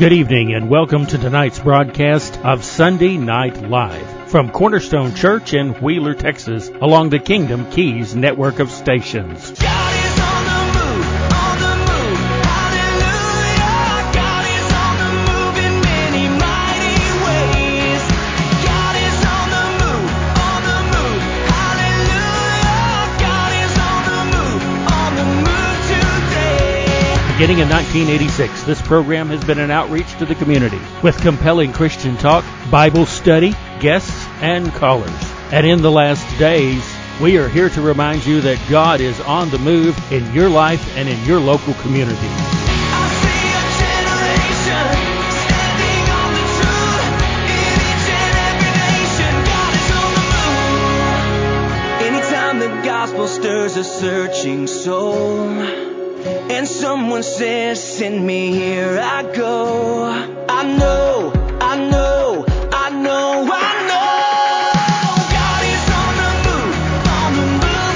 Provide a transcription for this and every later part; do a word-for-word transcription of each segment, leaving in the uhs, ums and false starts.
Good evening and welcome to tonight's broadcast of Sunday Night Live from Cornerstone Church in Wheeler, Texas, along the Kingdom Keys network of stations. God is on the move, on the move, hallelujah. God is on the move in many mighty ways. God is on the move, on the move, hallelujah. God is on the move, on the move today. Beginning in nineteen eighty-six, this program has been an outreach to the community with compelling Christian talk, Bible study, guests, and callers. And in the last days, we are here to remind you that God is on the move in your life and in your local community. I see a generation standing on the truth in each and every nation. God is on the move. Anytime the gospel stirs a searching soul, and someone says, "Send me, here I go." I know, I know, I know, I know. God is on the move, on the move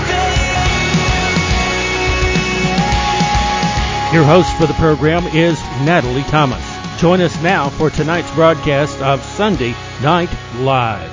today. Your host for the program is Natalie Thomas. Join us now for tonight's broadcast of Sunday Night Live.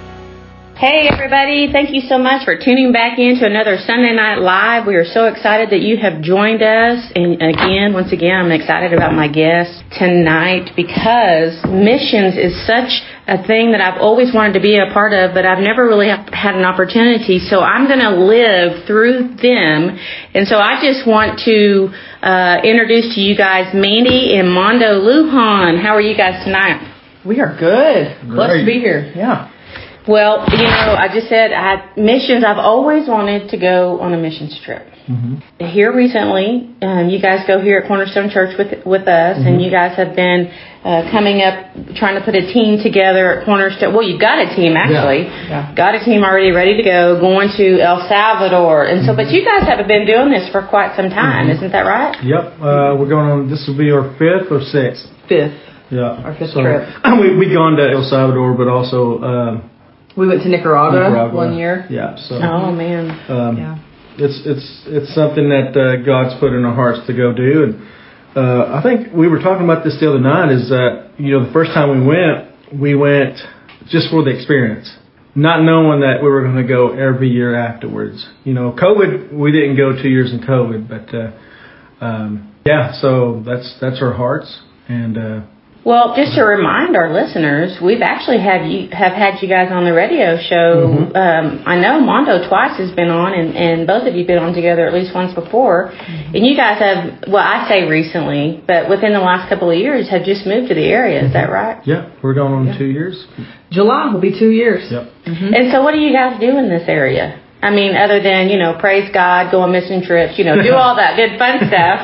Hey everybody, thank you so much for tuning back in to another Sunday Night Live. We are so excited that you have joined us. And again, once again, I'm excited about my guest tonight because missions is such a thing that I've always wanted to be a part of, but I've never really had an opportunity. So I'm going to live through them. And so I just want to uh, introduce to you guys Mandy and Mondo Lujan. How are you guys tonight? We are good. Great. Blessed to be here. Yeah. Well, you know, I just said I had missions. I've always wanted to go on a missions trip. Mm-hmm. Here recently, um, you guys go here at Cornerstone Church with with us, mm-hmm. and you guys have been uh, coming up, trying to put a team together at Cornerstone. Well, you've got a team, actually. Yeah. Yeah. Got a team already ready to go, going to El Salvador. And so, mm-hmm. but you guys haven't been doing this for quite some time. Mm-hmm. Isn't that right? Yep. Uh, we're going on, this will be our fifth or sixth? Fifth. Yeah. Our fifth so, trip. We, we've gone to El Salvador, but also... Um, We went to Nicaragua, Nicaragua one year. Yeah. So, oh man. Um, yeah. It's it's it's something that uh, God's put in our hearts to go do, and uh, I think we were talking about this the other night. Is that you know the first time we went, we went just for the experience, not knowing that we were going to go every year afterwards. You know, COVID, we didn't go two years in COVID, but uh, um, yeah. So that's that's our hearts, and. Uh, Well, just to remind our listeners, we've actually have you have had you guys on the radio show. Mm-hmm. Um, I know Mondo twice has been on, and, and both of you have been on together at least once before. Mm-hmm. And you guys have, well, I say recently, but within the last couple of years, have just moved to the area. Is that right? Yeah, we're going on yeah. two years. July will be two years. Yep. Mm-hmm. And so, what do you guys do in this area? I mean, other than, you know, praise God, go on mission trips, you know, do all that good fun stuff.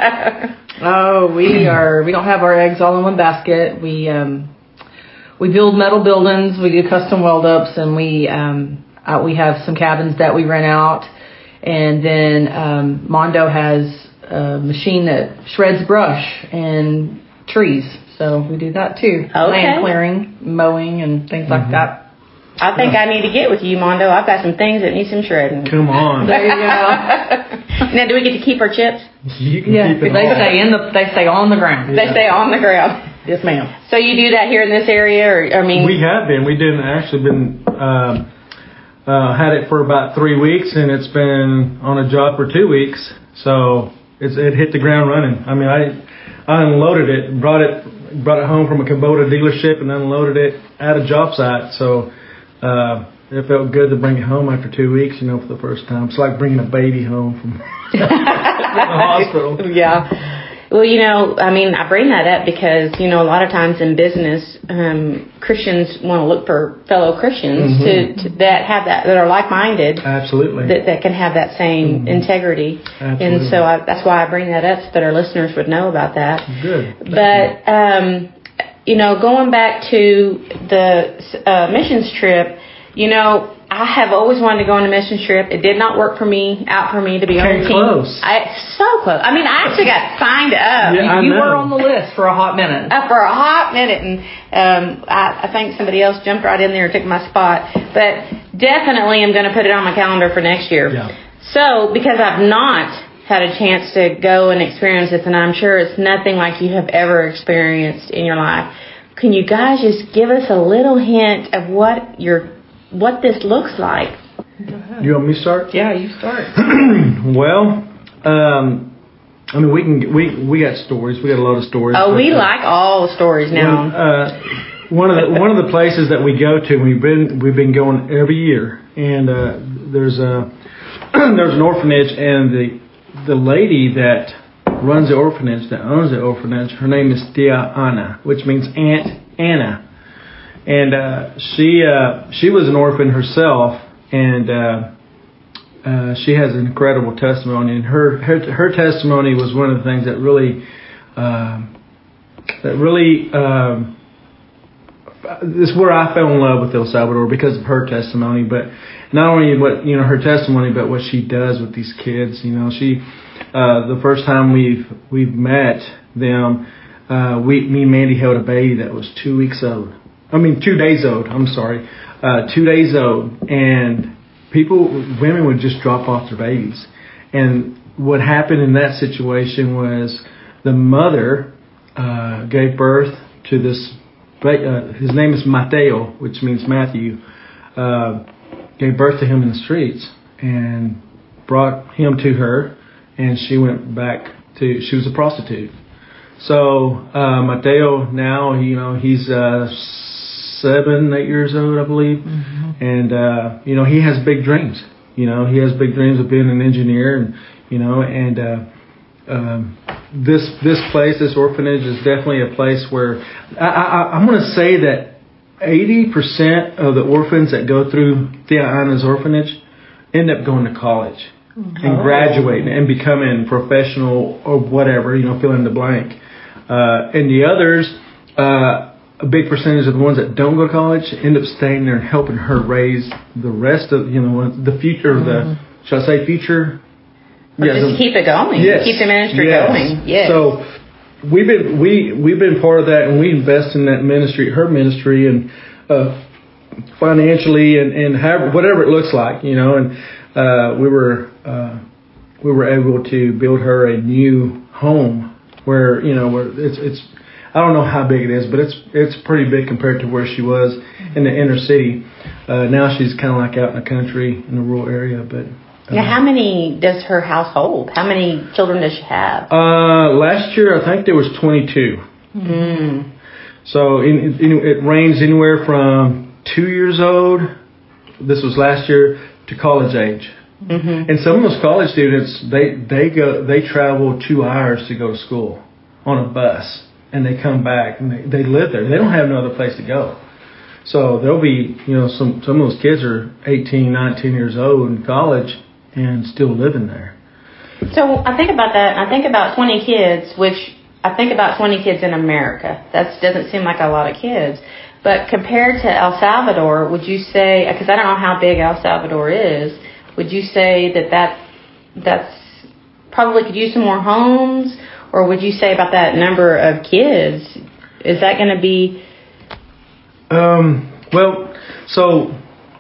Oh, we are. We don't have our eggs all in one basket. We um, we build metal buildings. We do custom weld ups, and we um, uh, we have some cabins that we rent out. And then um, Mondo has a machine that shreds brush and trees, so we do that too. Okay. Land clearing, mowing, and things Mm-hmm. like that. I think I need to get with you, Mondo. I've got some things that need some shredding. Come on. There you go. Now, do we get to keep our chips? You can Yeah, keep it they all. stay in the. They stay on the ground. They stay on the ground. Yes, ma'am. So you do that here in this area, or I mean, We have been. We didn't actually been um, uh, had it for about three weeks, and it's been on a job for two weeks. So it's it hit the ground running. I mean, I I unloaded it, brought it brought it home from a Kubota dealership, and unloaded it at a job site. So uh, it felt good to bring it home after two weeks. You know, for the first time. It's like bringing a baby home from the hospital. Yeah. Well, you know, I mean, I bring that up because, you know, a lot of times in business, um, Christians want to look for fellow Christians Mm-hmm. to, to that have that, that are like-minded. Absolutely. That, that can have that same Mm-hmm. integrity. Absolutely. And so I, that's why I bring that up so that our listeners would know about that. Good. Thank But, um, you know, going back to the uh, missions trip, you know, I have always wanted to go on a mission trip. It did not work for me, out for me to be on Came the team. close. I, so close. I mean, I actually got signed up. Yeah, I you know. were on the list for a hot minute. Uh, for a hot minute, and um, I, I think somebody else jumped right in there and took my spot. But definitely I'm going to put it on my calendar for next year. Yeah. So, because I've not had a chance to go and experience this, and I'm sure it's nothing like you have ever experienced in your life. Can you guys just give us a little hint of what your what this looks like? Go ahead. You want me to start? Yeah, you start. Well, um, I mean, we can we we got stories. We got a lot of stories. Oh, but, we uh, like all the stories now. One, uh, one of the one of the places that we go to, we've been we've been going every year, and uh, there's a there's an orphanage, and the the lady that runs the orphanage, that owns the orphanage, her name is Tia Ana, which means Aunt Anna, and uh, she uh, she was an orphan herself, and uh, uh, she has an incredible testimony, and her her her testimony was one of the things that really um, that really. Um, This is where I fell in love with El Salvador, because of her testimony, but not only what, you know, her testimony, but what she does with these kids. You know, she, uh, the first time we've, we've met them, uh, we, me and Mandy held a baby that was two weeks old. I mean, two days old. I'm sorry. Uh, two days old. And people, women would just drop off their babies. And what happened in that situation was the mother, uh, gave birth to this. Uh, his name is Mateo, which means Matthew, uh, gave birth to him in the streets and brought him to her, and she went back to, she was a prostitute. So, uh, Mateo now, you know, he's, uh, seven, eight years old, I believe. Mm-hmm. And, uh, you know, he has big dreams. You know, he has big dreams of being an engineer, and, you know, and, uh, um, This this place, this orphanage, is definitely a place where I, I, I'm going to say that eighty percent of the orphans that go through Tia Ana's orphanage end up going to college mm-hmm. and graduating and becoming professional or whatever, you know, fill in the blank. Uh, and the others, uh, a big percentage of the ones that don't go to college end up staying there and helping her raise the rest of, you know, the future of the, mm-hmm. shall I say future? Or yeah, just the, keep it going. Yes, keep the ministry yes. going. Yes. So we've been we we've been part of that, and we invest in that ministry, her ministry, and uh, financially, and and however, whatever it looks like, you know. And uh, we were uh, we were able to build her a new home where, you know, where it's it's I don't know how big it is, but it's it's pretty big compared to where she was in the inner city. Uh, now she's kind of like out in the country, in the rural area, but. Now, how many does her house hold? How many children does she have? Uh, last year, I think there was twenty-two. Mm. So in, in, it ranged anywhere from two years old, this was last year, to college age. Mm-hmm. And some of those college students, they they go they travel two hours to go to school on a bus, and they come back and they, they live there. They don't have no other place to go. So there'll be, you know, some some of those kids are eighteen, nineteen years old in college and still living there. So I think about that, and I think about twenty kids, which I think about twenty kids in America. That doesn't seem like a lot of kids. But compared to El Salvador, would you say, because I don't know how big El Salvador is, would you say that, that that's probably could use some more homes? Or would you say about that number of kids, is that going to be... Um, well, so...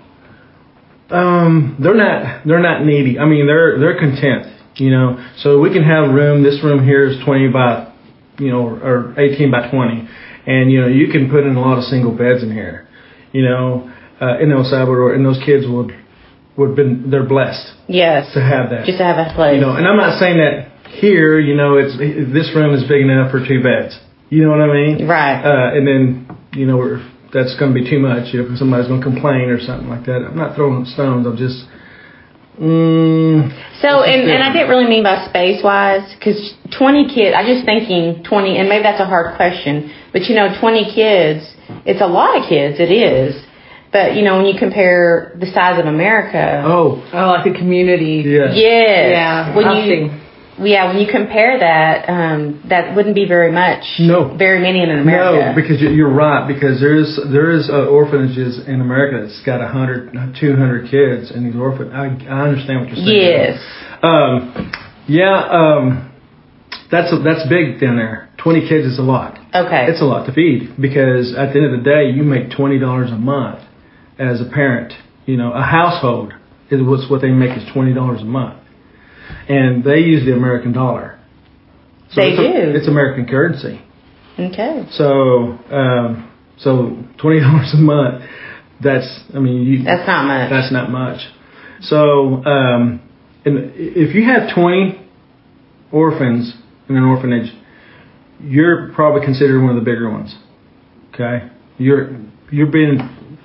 Um, they're not, they're not needy. I mean, they're, they're content, you know, so we can have room. This room here is twenty by, you know, or eighteen by twenty. And, you know, you can put in a lot of single beds in here, you know, uh, in El Salvador, and those kids would, would been, they're blessed. Yes. To have that. Just to have a place. You know, and I'm not saying that here, you know, it's, this room is big enough for two beds. You know what I mean? Right. Uh, and then, you know, we're, that's going to be too much. You know, if somebody's going to complain or something like that. I'm not throwing stones. I'm just. Mm, so, and, and I didn't really mean by space wise, because twenty kids. I'm just thinking twenty, and maybe that's a hard question, but you know, twenty kids. It's a lot of kids. It is. But you know, when you compare the size of America. Oh. Oh, like a community. Yeah. Yes. Yeah. When I've you. seen. Yeah, when you compare that, um, that wouldn't be very much. No. Very many in America. No, because you're right. Because there is there is uh, orphanages in America that's got a hundred, two hundred kids, and these orphan. I I understand what you're saying. Yes. Um, yeah. Um, that's a, that's big down there. Twenty kids is a lot. Okay. It's a lot to feed, because at the end of the day, you make twenty dollars a month as a parent. You know, a household is what's what they make is twenty dollars a month. and they use the American dollar. So They it's a, do. It's American currency. Okay. So, um, so twenty dollars a month. That's, I mean, you, That's not much. That's not much. So, um, and if you have twenty orphans in an orphanage, you're probably considered one of the bigger ones. Okay, you're you're being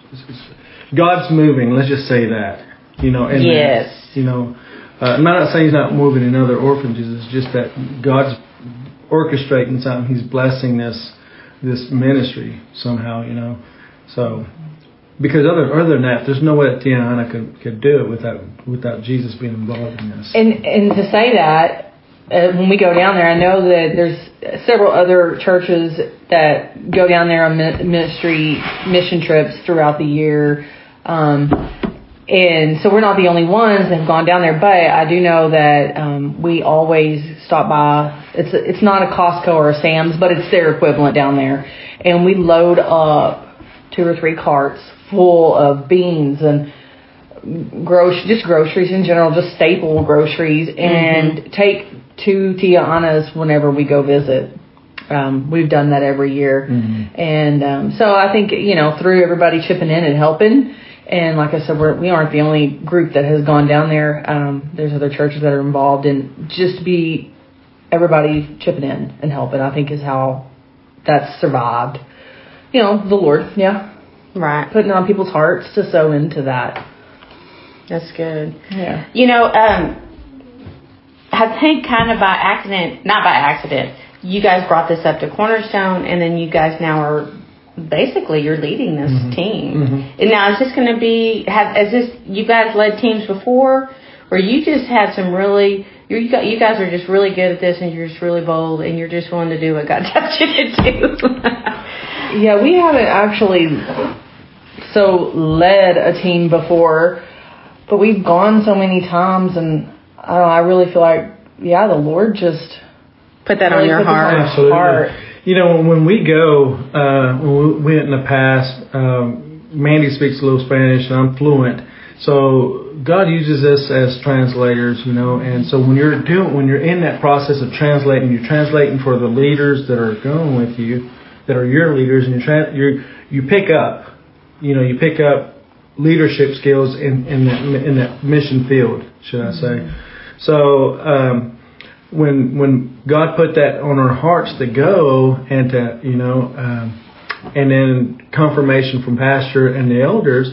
God's moving. Let's just say that. You know. And yes. That, you know, uh, I'm not saying He's not moving in other orphanages. It's just that God's orchestrating something. He's blessing this this ministry somehow. You know, so. Because other other than that, there's no way that Tiana could could do it without without Jesus being involved in this. And and to say that, uh, when we go down there, I know that there's several other churches that go down there on ministry mission trips throughout the year, um, and so we're not the only ones that have gone down there. But I do know that um, we always stop by. It's a, it's not a Costco or a Sam's, but it's their equivalent down there, and we load up two or three carts full of beans and groceries, just groceries in general, just staple groceries, and mm-hmm. take to Tiana's whenever we go visit. Um, we've done that every year. Mm-hmm. And um, so I think, you know, through everybody chipping in and helping, and like I said, we're, we aren't the only group that has gone down there. Um, there's other churches that are involved, and just be everybody chipping in and helping, I think, is how that's survived. You know, the Lord, yeah. Right. Putting on people's hearts to sow into that. That's good. Yeah. You know, um, I think kind of by accident, not by accident, you guys brought this up to Cornerstone, and then you guys now are basically you're leading this mm-hmm. team. Mm-hmm. And now is this going to be, have, is this, you guys led teams before, or you just had some really, you got, you guys are just really good at this, and you're just really bold, and you're just willing to do what God tells you to do? Yeah, we haven't actually so led a team before, but we've gone so many times, and I don't know, I really feel like, yeah, the Lord just put that really on your heart. On Absolutely. Heart. You know, when we go, uh, when we went in the past, um, Mandy speaks a little Spanish, and I'm fluent. So God uses us as translators, you know, and so when you're doing, when you're in that process of translating, you're translating for the leaders that are going with you, that are your leaders, and you tra- you you pick up, you know, you pick up leadership skills in in that in that mission field, should I say? Mm-hmm. So um, when when God put that on our hearts to go and to you know, um, and then confirmation from pastor and the elders,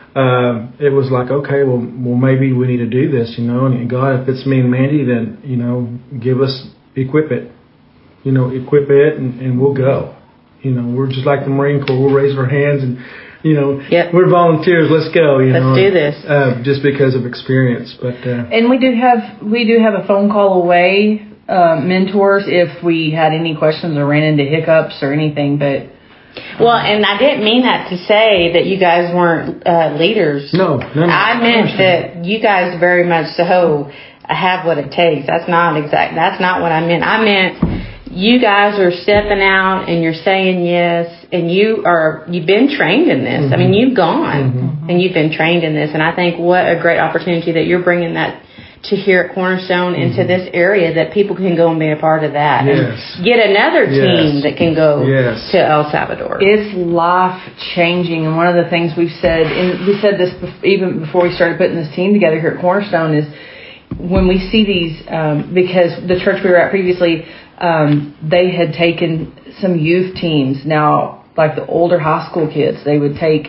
uh, it was like, okay, well, well, maybe we need to do this, you know. And God, if it's me and Mandy, then you know, give us equip it, you know, equip it, and, and we'll go. You know, we're just like the Marine Corps. We'll raise our hands and, you know, yep. we're volunteers. Let's go. You Let's know, do this. Uh, just because of experience. But uh, and we do have we do have a phone call away uh, mentors if we had any questions or ran into hiccups or anything. But well, and I didn't mean that to say that you guys weren't uh, leaders. No, no, no. I meant that you guys very much so have what it takes. That's not exact. That's not what I meant. I meant. You guys are stepping out and you're saying yes, and you are, you've been trained in this. Mm-hmm. I mean, you've gone mm-hmm. and you've been trained in this. And I think what a great opportunity that you're bringing that to here at Cornerstone mm-hmm. into this area, that people can go and be a part of that. Yes. And get another team yes. that can go yes. to El Salvador. It's life changing. And one of the things we've said, and we said this even before we started putting this team together here at Cornerstone, is when we see these, um, because the church we were at previously, Um, they had taken some youth teams. Now, like the older high school kids, they would take,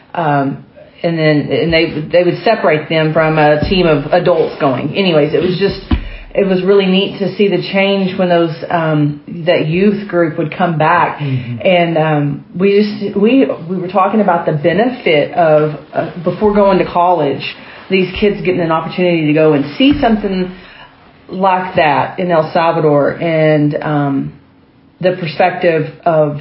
um, and then and they they would separate them from a team of adults going. Anyways, it was just it was really neat to see the change when those um, that youth group would come back, mm-hmm. and um, we just we we were talking about the benefit of uh, before going to college, these kids getting an opportunity to go and see something like that in El Salvador, and um, the perspective of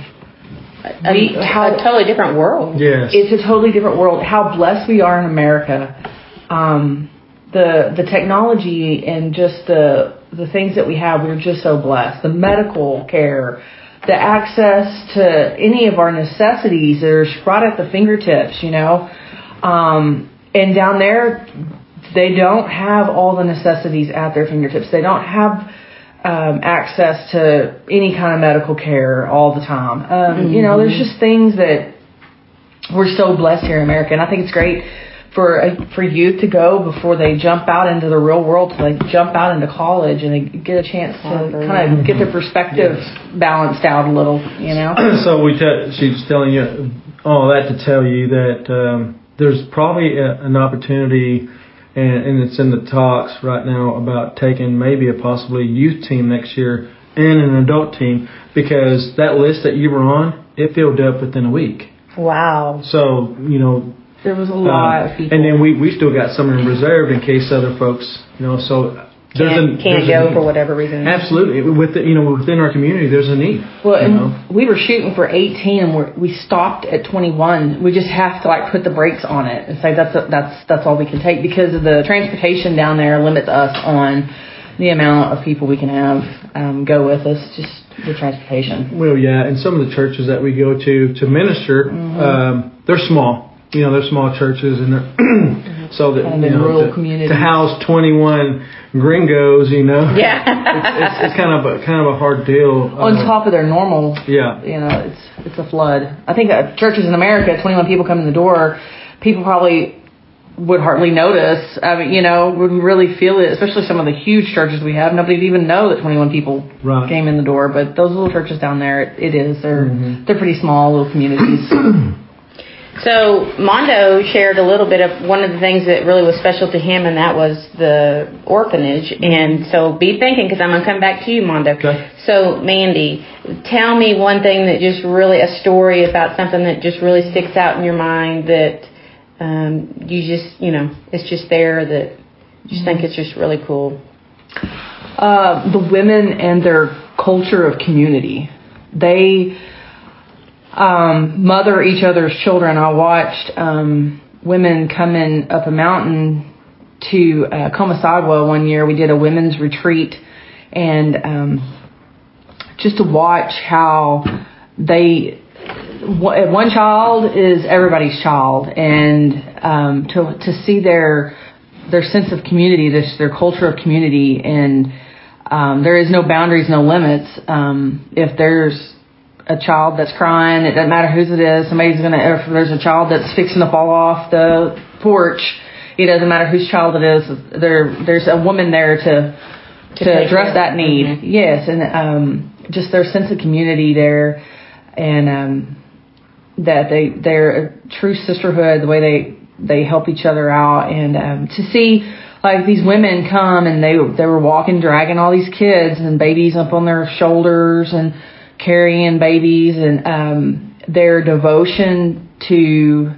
a, we, how, a totally different world. Yes, it's a totally different world. How blessed we are in America. Um, the the technology and just the the things that we have, we're just so blessed. The medical care, the access to any of our necessities are right at the fingertips. You know, um, and down there, they don't have all the necessities at their fingertips. They don't have um, access to any kind of medical care all the time. Um, mm-hmm. You know, there's just things that we're so blessed here in America, and I think it's great for uh, for youth to go before they jump out into the real world, to like jump out into college and they get a chance to kind of get their perspective yes. balanced out a little, you know. So we te- she's telling you all that to tell you that um, there's probably a, an opportunity, and, and it's in the talks right now about taking maybe a possibly youth team next year and an adult team, because that list that you were on, it filled up within a week. Wow. So, you know, there was a lot uh, of people. And then we, we still got some in reserve in case other folks, you know, so there's can't, a, can't there's go a for whatever reason. Absolutely. With the, you know, within our community, there's a need. Well, and know? we were shooting for eighteen, and we're, we stopped at twenty-one. We just have to like put the brakes on it and say that's a, that's that's all we can take, because of the transportation down there limits us on the amount of people we can have um, go with us. Just the transportation. Well, yeah, and some of the churches that we go to to minister, mm-hmm. um, they're small. You know, they're small churches, and they're so that kind of you know rural to, communities. to house twenty-one gringos, you know, yeah, it's, it's, it's kind of a kind of a hard deal. On uh, top of their normal, yeah, you know, it's it's a flood. I think uh, churches in America, twenty-one people come in the door, people probably would hardly notice. I mean, you know, wouldn't really feel it, especially some of the huge churches we have. Nobody'd even know that twenty-one people right. came in the door. But those little churches down there, it, it is. They're mm-hmm. they're pretty small little communities. So Mondo shared a little bit of one of the things that really was special to him, and that was the orphanage. And so be thinking, because I'm going to come back to you, Mondo. Okay. So Mandy, tell me one thing that just really, a story about something that just really sticks out in your mind that um, you just, you know, it's just there, that you just think it's just really cool. Uh, the women and their culture of community. They um, mother each other's children. I watched um, women coming up a mountain to uh, Comasagua one year. We did a women's retreat, and um, just to watch how they, one child is everybody's child, and um, to to see their their sense of community, this their culture of community, and um, there is no boundaries, no limits. Um, if there's a child that's crying, it doesn't matter whose it is. Somebody's gonna. If there's a child that's fixing to fall off the porch, it doesn't matter whose child it is. There, there's a woman there to to, to address that need. Mm-hmm. Yes, and um, just their sense of community there, and um, that they they're a true sisterhood. The way they they help each other out, and um, to see like these women come and they they were walking, dragging all these kids and babies up on their shoulders and carrying babies, and um, their devotion to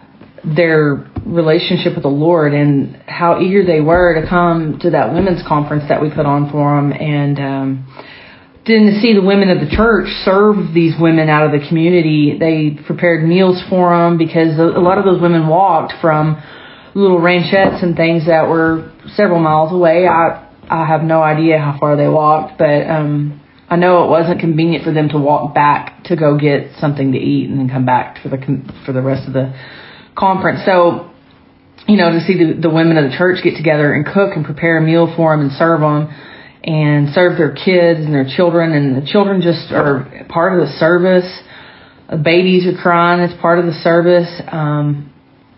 their relationship with the Lord, and how eager they were to come to that women's conference that we put on for them, and um, then to see the women of the church serve these women out of the community. They prepared meals for them, because a lot of those women walked from little ranchettes and things that were several miles away. I I have no idea how far they walked, but um, I know it wasn't convenient for them to walk back to go get something to eat and then come back for the for the rest of the conference. So, you know, to see the, the women of the church get together and cook and prepare a meal for them and serve them, and serve their kids and their children, and the children just are part of the service. The babies are crying. It's part of the service. Um,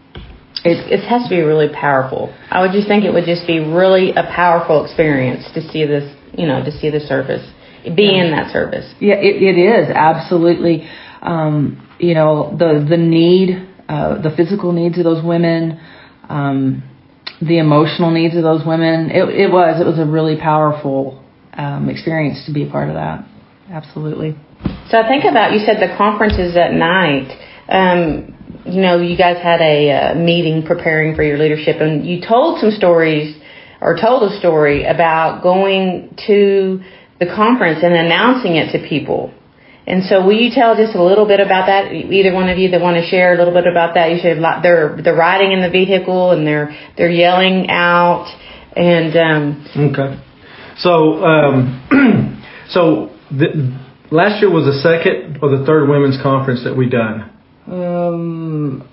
It, it has to be really powerful. I would just think it would just be really a powerful experience to see this, you know, to see the service, be yeah. in that service. Yeah, it, it is absolutely. Um, you know, the the need, uh, the physical needs of those women, um, the emotional needs of those women. It, it was it was a really powerful um, experience to be a part of that. Absolutely. So I think about, you said the conferences at night. Um, you know, you guys had a uh, meeting preparing for your leadership, and you told some stories, or told a story about going to the conference and announcing it to people. And so will you tell just a little bit about that? Either one of you that want to share a little bit about that. You said they're they're riding in the vehicle and they're they're yelling out, and um, okay. So um, so the, last year was the second or the third women's conference that we done. Um,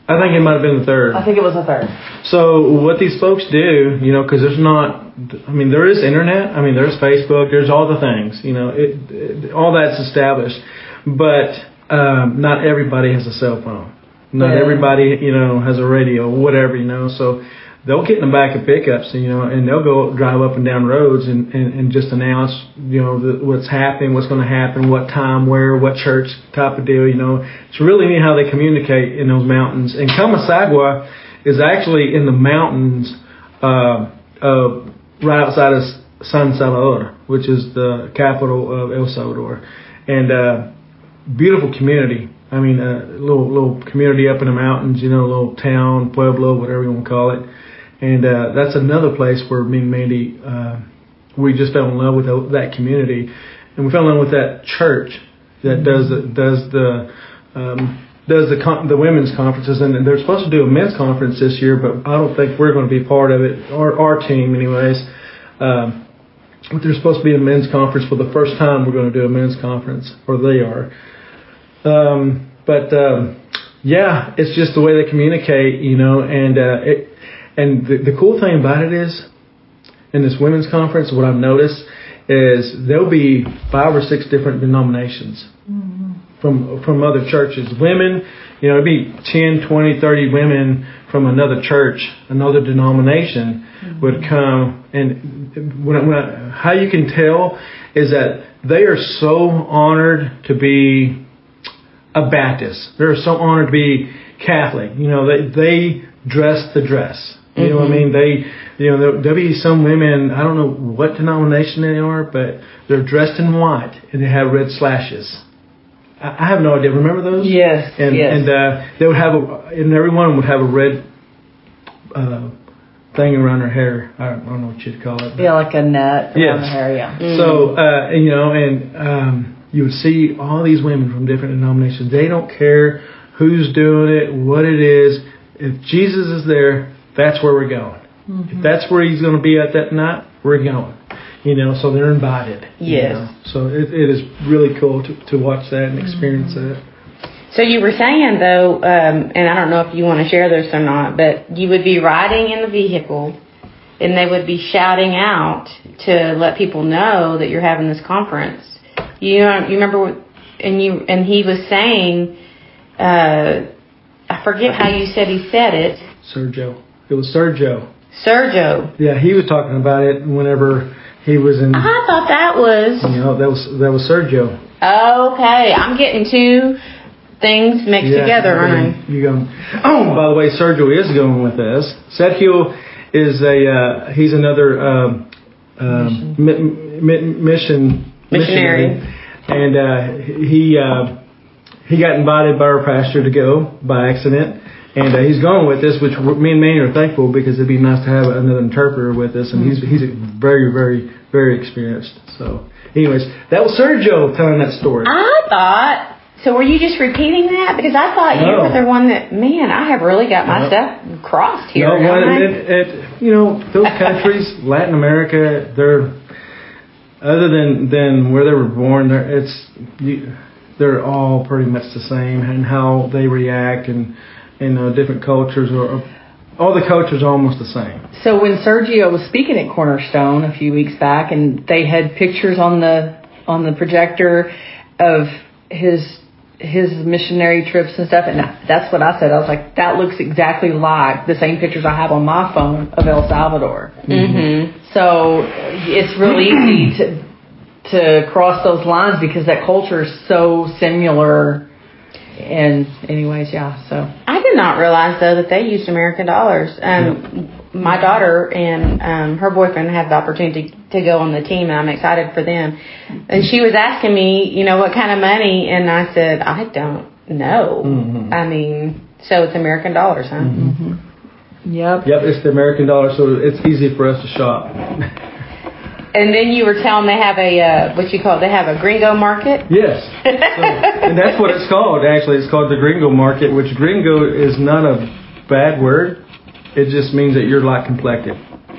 I think it might have been the third. I think it was the third. So what these folks do, you know, because there's not, I mean, there is internet. I mean, there's Facebook. There's all the things, you know, it, it, all that's established. But um, not everybody has a cell phone. Not Yeah. everybody, you know, has a radio, whatever, you know. So they'll get in the back of pickups, you know, and they'll go drive up and down roads and, and, and just announce, you know, the, what's happening, what's going to happen, what time, where, what church type of deal, you know. It's really neat how they communicate in those mountains. And Comasagua is actually in the mountains uh, uh, right outside of San Salvador, which is the capital of El Salvador. And uh, beautiful community. I mean, a little little community up in the mountains, you know, a little town, pueblo, whatever you want to call it. And uh, that's another place where me and Mandy, uh, we just fell in love with that community, and we fell in love with that church that does the, does the um, does the con- the women's conferences. And they're supposed to do a men's conference this year, but I don't think we're going to be part of it, or our team, anyways. Um, but there's supposed to be a men's conference for the first time. We're going to do a men's conference, or they are. Um, but, um, yeah, it's just the way they communicate, you know, and, uh, it, and the, the cool thing about it is in this women's conference, what I've noticed is there'll be five or six different denominations mm-hmm. from, from other churches. Women, you know, it'd be ten, twenty, thirty women from another church, another denomination mm-hmm. would come. And when I, when I, how you can tell is that they are so honored to be a Baptist. They're so honored to be Catholic. You know, they they dress the dress. You mm-hmm. know what I mean? They, you know, there, there'll be some women, I don't know what denomination they are, but they're dressed in white and they have red slashes. I, I have no idea. Remember those? Yes. And yes. and uh, they would have a, and every one would have a red uh, thing around her hair. I don't, I don't know what you'd call it. Yeah, like a net around yes. the hair. Yeah. Mm-hmm. So uh, you know, and. Um, You would see all these women from different denominations. They don't care who's doing it, what it is. If Jesus is there, that's where we're going. Mm-hmm. If that's where he's going to be at that night, we're going. You know, so they're invited. Yes. You know? So it, it is really cool to, to watch that and experience mm-hmm. that. So you were saying, though, um, and I don't know if you want to share this or not, but you would be riding in the vehicle and they would be shouting out to let people know that you're having this conference. You know, you remember, what, and you and he was saying, uh, I forget how you said he said it. Sergio. It was Sergio. Sergio. Yeah, he was talking about it whenever he was in. I thought that was. You know, that was that was Sergio. Okay, I'm getting two things mixed yeah, together, aren't I? You go. Oh, by the way, Sergio is going with us. Sergio is a uh, he's another um, um, mission. Mi- mi- mission. Missionary. And uh, he uh, he got invited by our pastor to go by accident. And uh, he's going with us, which me and Manny are thankful because it'd be nice to have another interpreter with us. And he's he's very, very, very experienced. So anyways, that was Sergio telling that story. I thought, so were you just repeating that? Because I thought no. you were the one that, man, I have really got my no. stuff crossed here. No, well, it, it, you know, those countries, Latin America, they're... Other than, than where they were born, they're, it's you, they're all pretty much the same, and how they react, and and uh, different cultures are all the cultures are almost the same. So when Sergio was speaking at Cornerstone a few weeks back, and they had pictures on the on the projector of his his missionary trips and stuff, and that's what I said. I was like, that looks exactly like the same pictures I have on my phone of El Salvador. Mm-hmm. So it's really easy to to cross those lines because that culture is so similar. And anyways, yeah. So I did not realize though that they used American dollars. Um, yep. My daughter and um, her boyfriend had the opportunity to go on the team, and I'm excited for them. And she was asking me, you know, what kind of money, and I said, I don't know. Mm-hmm. I mean, so it's American dollars, huh? Mm-hmm. Yep. Yep, it's the American dollar, so it's easy for us to shop. And then you were telling they have a, uh, what you call it, they have a gringo market? Yes. So, and that's what it's called, actually. It's called the gringo market, which gringo is not a bad word. It just means that you're light complected.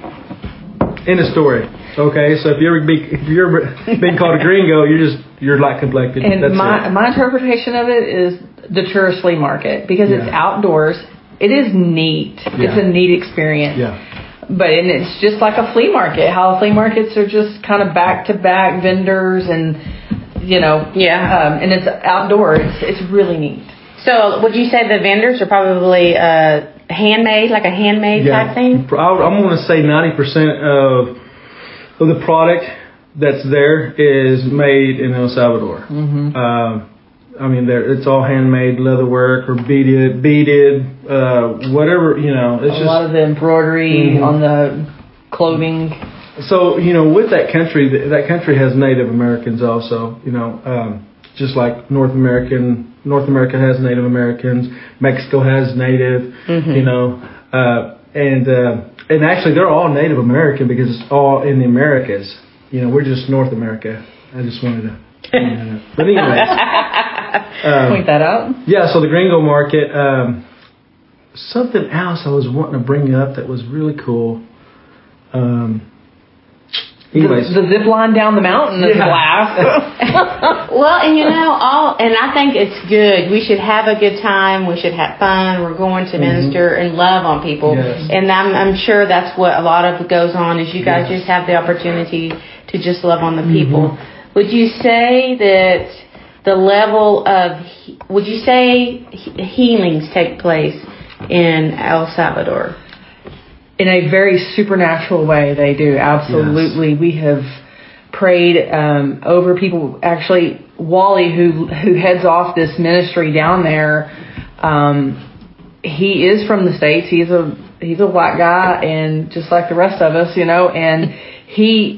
In a story. Okay, so if you're be, if you're being called a gringo, you're just you're light complected. And That's my it. my interpretation of it is the tourist flea market because yeah. it's outdoors. it is neat. Yeah. It's a neat experience. Yeah. But and it's just like a flea market. How flea markets are just kind of back to back vendors, and you know, Yeah. um, and it's outdoor. It's it's really neat. So would you say the vendors are probably uh, handmade, like a handmade Yeah. type thing? I, I'm going to say ninety percent of of the product that's there is made in El Salvador. Mm-hmm. Um, I mean, there it's all handmade leather work or beaded, beaded, uh, whatever, you know. It's a just lot of the embroidery Mhm. on the clothing. so you know with that country. th- That country has Native Americans also. You know, um, just like North American, North America has Native Americans. Mexico has Native. Mhm. You know, uh, and uh, and actually they're all Native American because it's all in the Americas. You know, we're just North America. I just wanted to. point that out. But anyways. Um, Point that out. Yeah, so the Gringo Market. Um, something else I was wanting to bring up that was really cool. Um, anyways, The, the zip line down the mountain is Yeah. a blast. Well, and you know, all, and I think it's good. We should have a good time. We should have fun. We're going to minister and love on people. Yes. And I'm, I'm sure that's what a lot of goes on is you guys Yes. just have the opportunity to just love on the people. Would you say that the level of, he- would you say he- healings take place in El Salvador? In a very supernatural way, they do. Absolutely. We have prayed um, over people. Actually, Wally, who who heads off this ministry down there, um, he is from the States. He's a he's a white guy, and just like the rest of us, you know, and he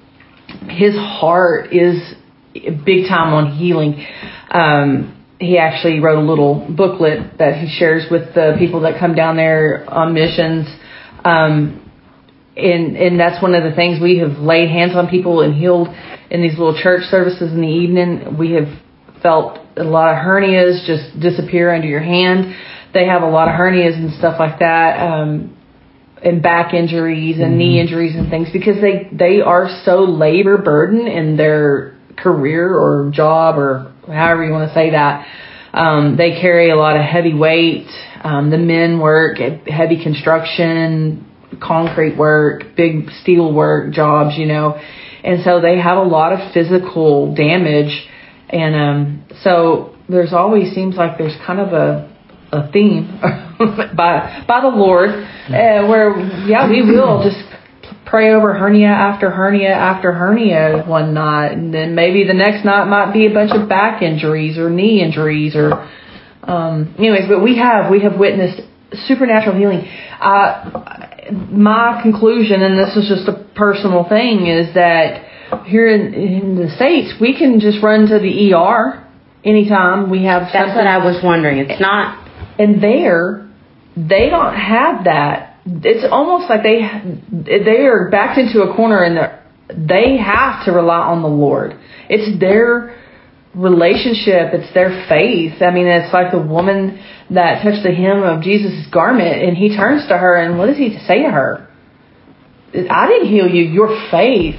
his heart is big time on healing. Um, he actually wrote a little booklet that he shares with the people that come down there on missions. Um, and, and that's one of the things we have laid hands on people and healed in these little church services in the evening. We have felt a lot of hernias just disappear under your hand. They have a lot of hernias and stuff like that, um, and back injuries and mm-hmm. knee injuries and things because they, they are so labor burdened in their career or job or however you want to say that. Um, they carry a lot of heavy weight. Um, the men work at heavy construction, concrete work, big steel work jobs, you know. And so they have a lot of physical damage. And um, so there's always seems like there's kind of a, a theme by by the Lord uh, where, yeah, we will just pray over hernia after hernia after hernia one night, and then maybe the next night might be a bunch of back injuries or knee injuries or um anyways, but we have we have witnessed supernatural healing. Uh my conclusion, and this is just a personal thing, is that here in, in the States we can just run to the E R anytime we have That's something. what I was wondering. It's not, and there they don't have that. It's almost like they they are backed into a corner and they have to rely on the Lord. It's their relationship. It's their faith. I mean, it's like the woman that touched the hem of Jesus' garment and he turns to her and what does he say to her? I didn't heal you. Your faith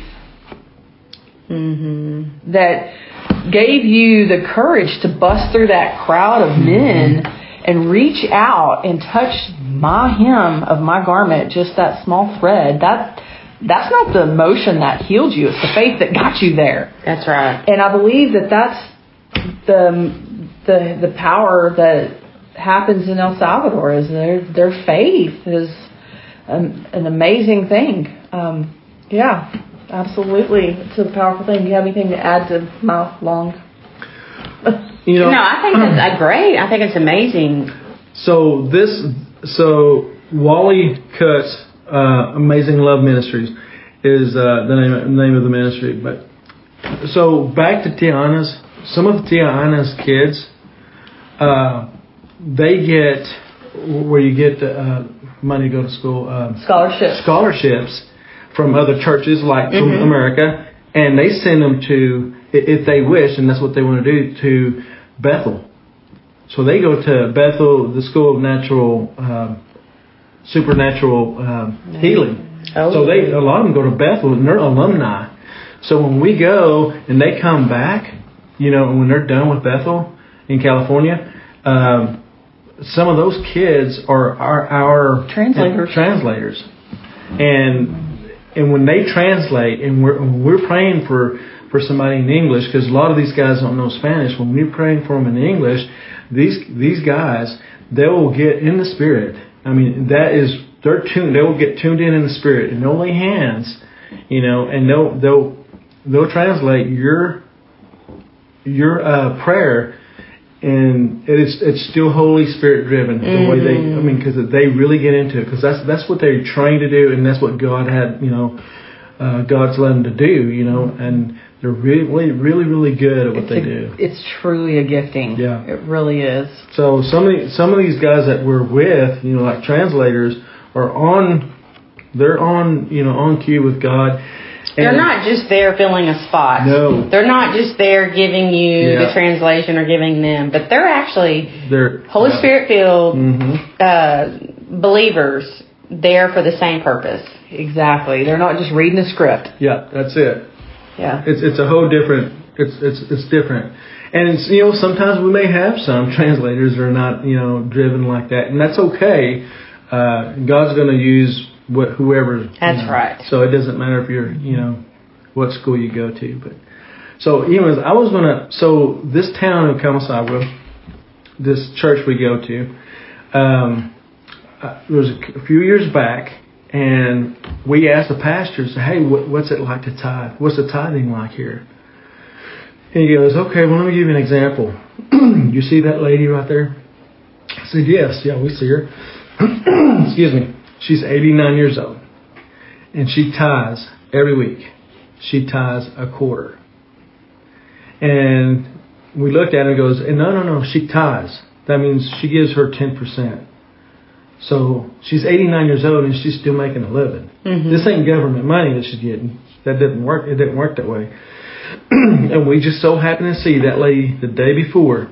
mm-hmm. that gave you the courage to bust through that crowd of men and reach out and touch my hem of my garment, just that small thread. That that's not the emotion that healed you. It's the faith that got you there. That's right. And I believe that that's the the the power that happens in El Salvador is their their faith is an, an amazing thing. Um, yeah, absolutely, it's a powerful thing. Do you have anything to add to my long? You know, no, I think that's great. I think it's amazing. So this, so Wally Cuts, uh, Amazing Love Ministries is uh, the name name of the ministry. But so back to Tiana's, some of Tiana's kids, uh, they get where you get uh, money to go to school, um, scholarships, scholarships from other churches like mm-hmm. from America, and they send them to, if they wish, and that's what they want to do, to Bethel. So they go to Bethel, the School of Natural, um, Supernatural um, Healing. Oh. So they, a lot of them go to Bethel, and they're alumni. So when we go and they come back, you know, when they're done with Bethel in California, um, some of those kids are our, our Translators. translators, and and when they translate, and we're when we're praying for for somebody in English, because a lot of these guys don't know Spanish. When we're praying for them in English, these these guys, they will get in the spirit. I mean, that is they're tuned. They will get tuned in in the spirit, and they'll lay hands, you know, and they'll they'll they'll translate your your uh, prayer. And it's it's still Holy Spirit driven the mm-hmm. way they I mean because they really get into it because that's that's what they're trained to do, and that's what God had you know uh, God's led them to do you know and they're really really really good at what it's they a, do. It's truly a gifting. Yeah, it really is. So some of the, some of these guys that we're with, you know, like translators, are on they're on you know on cue with God. They're and not just there filling a spot. No. They're not just there giving you yeah. the translation or giving them, but they're actually they're, Holy yeah. Spirit filled mm-hmm. uh, believers there for the same purpose. Exactly. They're not just reading a script. Yeah, that's it. Yeah. It's it's a whole different. It's it's it's different. And it's, you know sometimes we may have some translators that are not you know driven like that, and that's okay. Uh, God's going to use. What, whoever. That's you know. right. So it doesn't matter if you're, you know, what school you go to. But so, anyways, I was gonna. So this town of Kamasagua, this church we go to, um, uh, there was a, a few years back, and we asked the pastors, "Hey, what, what's it like to tithe? What's the tithing like here?" And he goes, "Okay, well, let me give you an example. You see that lady right there?" I said, "Yes, yeah, we see her." Excuse me. She's eighty-nine years old, and she tithes every week. She tithes a quarter. And we looked at her and goes, no, no, no, she tithes. That means she gives her ten percent. So she's eighty-nine years old, and she's still making a living. Mm-hmm. This ain't government money that she's getting. That didn't work. It didn't work that way. And we just so happened to see that lady the day before,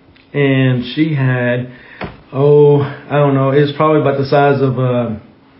and she had... Oh, I don't know. It was probably about the size of uh,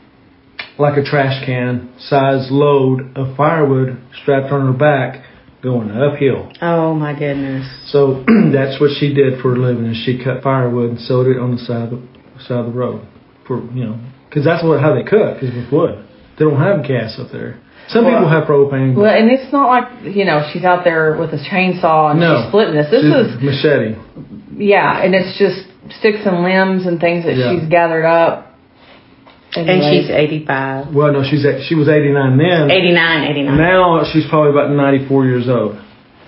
like a trash can size load of firewood strapped on her back going uphill. Oh, my goodness. So that's what she did for a living, is she cut firewood and sold it on the side of the, side of the road. For you know, because that's what how they cook, is with wood. They don't have gas up there. Some well, people have propane. Well, and it's not like, you know, she's out there with a chainsaw and no, she's splitting this. This is... machete. Yeah, and it's just sticks and limbs and things that yeah. she's gathered up. Anyway. And she's eighty-five. Well, no, she's she was eighty-nine then. eighty-nine, eighty-nine. Now she's probably about ninety-four years old.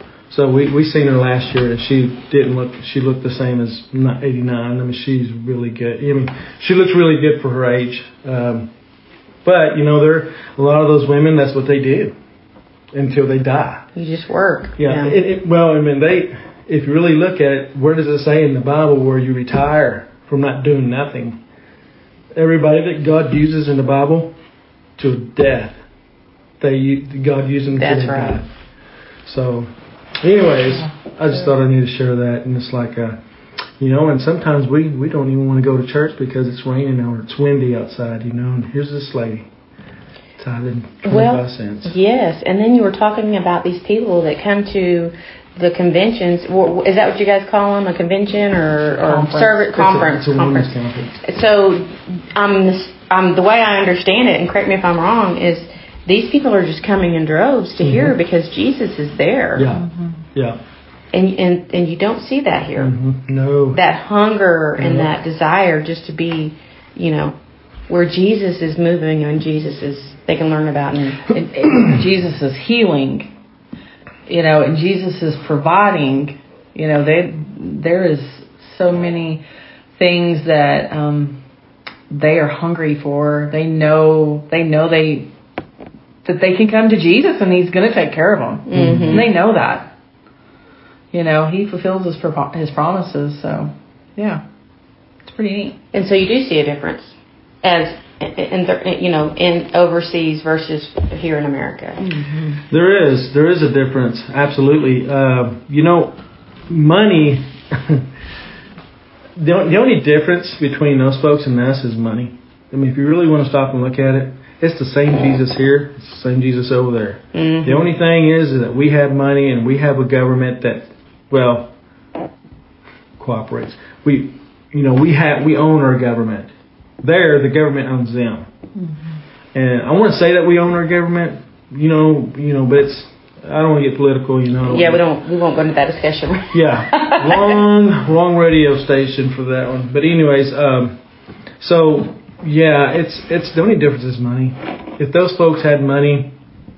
So we we seen her last year, and she didn't look. She looked the same as eighty-nine. I mean, she's really good. I mean, she looks really good for her age. Um, but you know, there a lot of those women. That's what they do until they die. You just work. Yeah. yeah. It, it, well, I mean, they. If you really look at it, where does it say in the Bible where you retire from not doing nothing? Everybody that God uses in the Bible to death, they God used them to That's death. right. So, anyways, I just thought I needed to share that, and it's like, uh, you know, and sometimes we, we don't even want to go to church because it's raining or it's windy outside, you know. And here's this lady tithing twenty-five well, cents. Yes, and then you were talking about these people that come to the conventions. Is that what you guys call them? A convention or, or conference? Service, conference? It's a, it's a conference. conference. So, um, this, um, the way I understand it, and correct me if I'm wrong, is these people are just coming in droves to mm-hmm. hear because Jesus is there. Yeah, mm-hmm. yeah. And and and you don't see that here. Mm-hmm. No. That hunger no. and that desire just to be, you know, where Jesus is moving and Jesus is, they can learn about, and, and, and Jesus is healing. You know, and Jesus is providing. You know, they there is so many things that um, they are hungry for. They know they know they that they can come to Jesus and He's going to take care of them. Mm-hmm. And they know that. You know, He fulfills His His promises. So, yeah, it's pretty neat. And so you do see a difference as. In the, you know, in overseas versus here in America. Mm-hmm. There is, there is a difference. Absolutely. Uh, you know, money. the, the only difference between those folks and us is money. I mean, if you really want to stop and look at it, it's the same Jesus here. It's the same Jesus over there. Mm-hmm. The only thing is, is that we have money and we have a government that, well, cooperates. We you know, we have we own our government. There, the government owns them. Mm-hmm. And I want to say that we own our government, you know, you know, but it's, I don't want to get political, you know. Yeah, we don't, we won't go into that discussion. Yeah, wrong, wrong radio station for that one. But anyways, um, so yeah, it's it's the only difference is money. If those folks had money,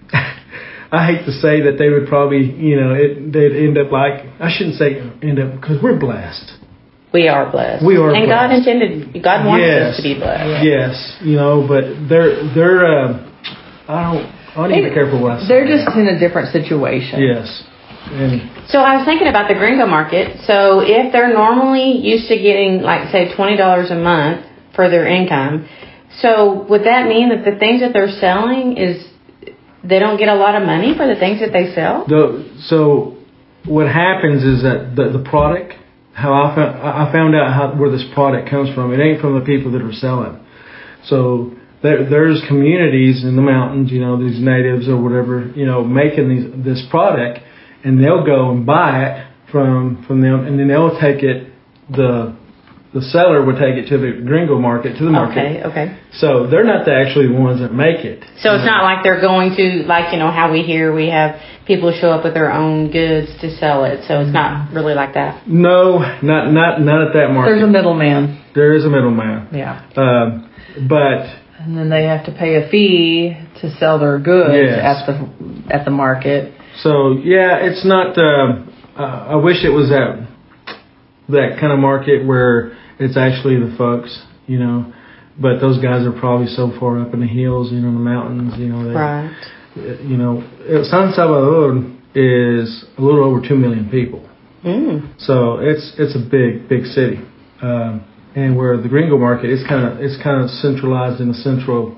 I hate to say that they would probably, you know, it, they'd end up like, I shouldn't say end up, because we're blessed. We are blessed. We are and blessed. God intended, God wants yes. us to be blessed. Yes, you know, but they're, they're, uh, I don't, I need to be careful what I say. They're just in a different situation. Yes. And so I was thinking about the gringo market. So if they're normally used to getting, like, say, twenty dollars a month for their income, so would that mean that the things that they're selling is, they don't get a lot of money for the things that they sell? The, so what happens is that the, the product, how I found, I found out how, where this product comes from. It ain't from the people that are selling. So there, there's communities in the mountains, you know, these natives or whatever, you know, making these, this product, and they'll go and buy it from from them, and then they'll take it, the the seller would take it to the gringo market, to the market. Okay, okay. So they're not the actually the ones that make it. So it's not like they're going to, like, you know, how we hear we have people show up with their own goods to sell it. So it's not really like that. No, not not not at that market. There's a middleman. There is a middleman. Yeah. Um, but and then they have to pay a fee to sell their goods yes. at the at the market. So yeah, it's not. Uh, uh, I wish it was that that kind of market where it's actually the folks, you know. But those guys are probably so far up in the hills, you know, in the mountains, you know. They, right. You know, San Salvador is a little over two million people. Mm. So it's it's a big big city, um, and where the gringo market is kind of it's kind of centralized in the central.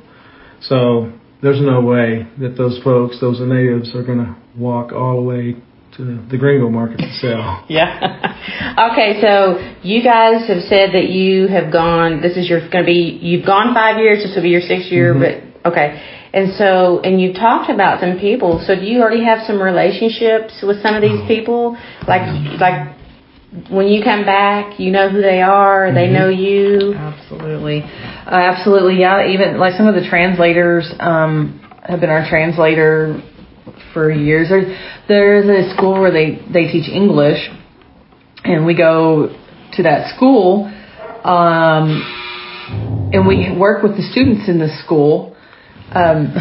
So there's no way that those folks, those natives, are going to walk all the way to the, the gringo market to sell. Yeah. Okay, so you guys have said that you have gone, this is your going to be, you've gone five years, this will be your sixth year, mm-hmm. but, okay. And so, and you've talked about some people, so do you already have some relationships with some of these people? Like, like when you come back, you know who they are, mm-hmm. they know you? Absolutely. Uh, absolutely, yeah. Even, like, some of the translators um, have been our translator for years. There's, there's a school where they, they teach English, and we go to that school, um, and we work with the students in the school. Um,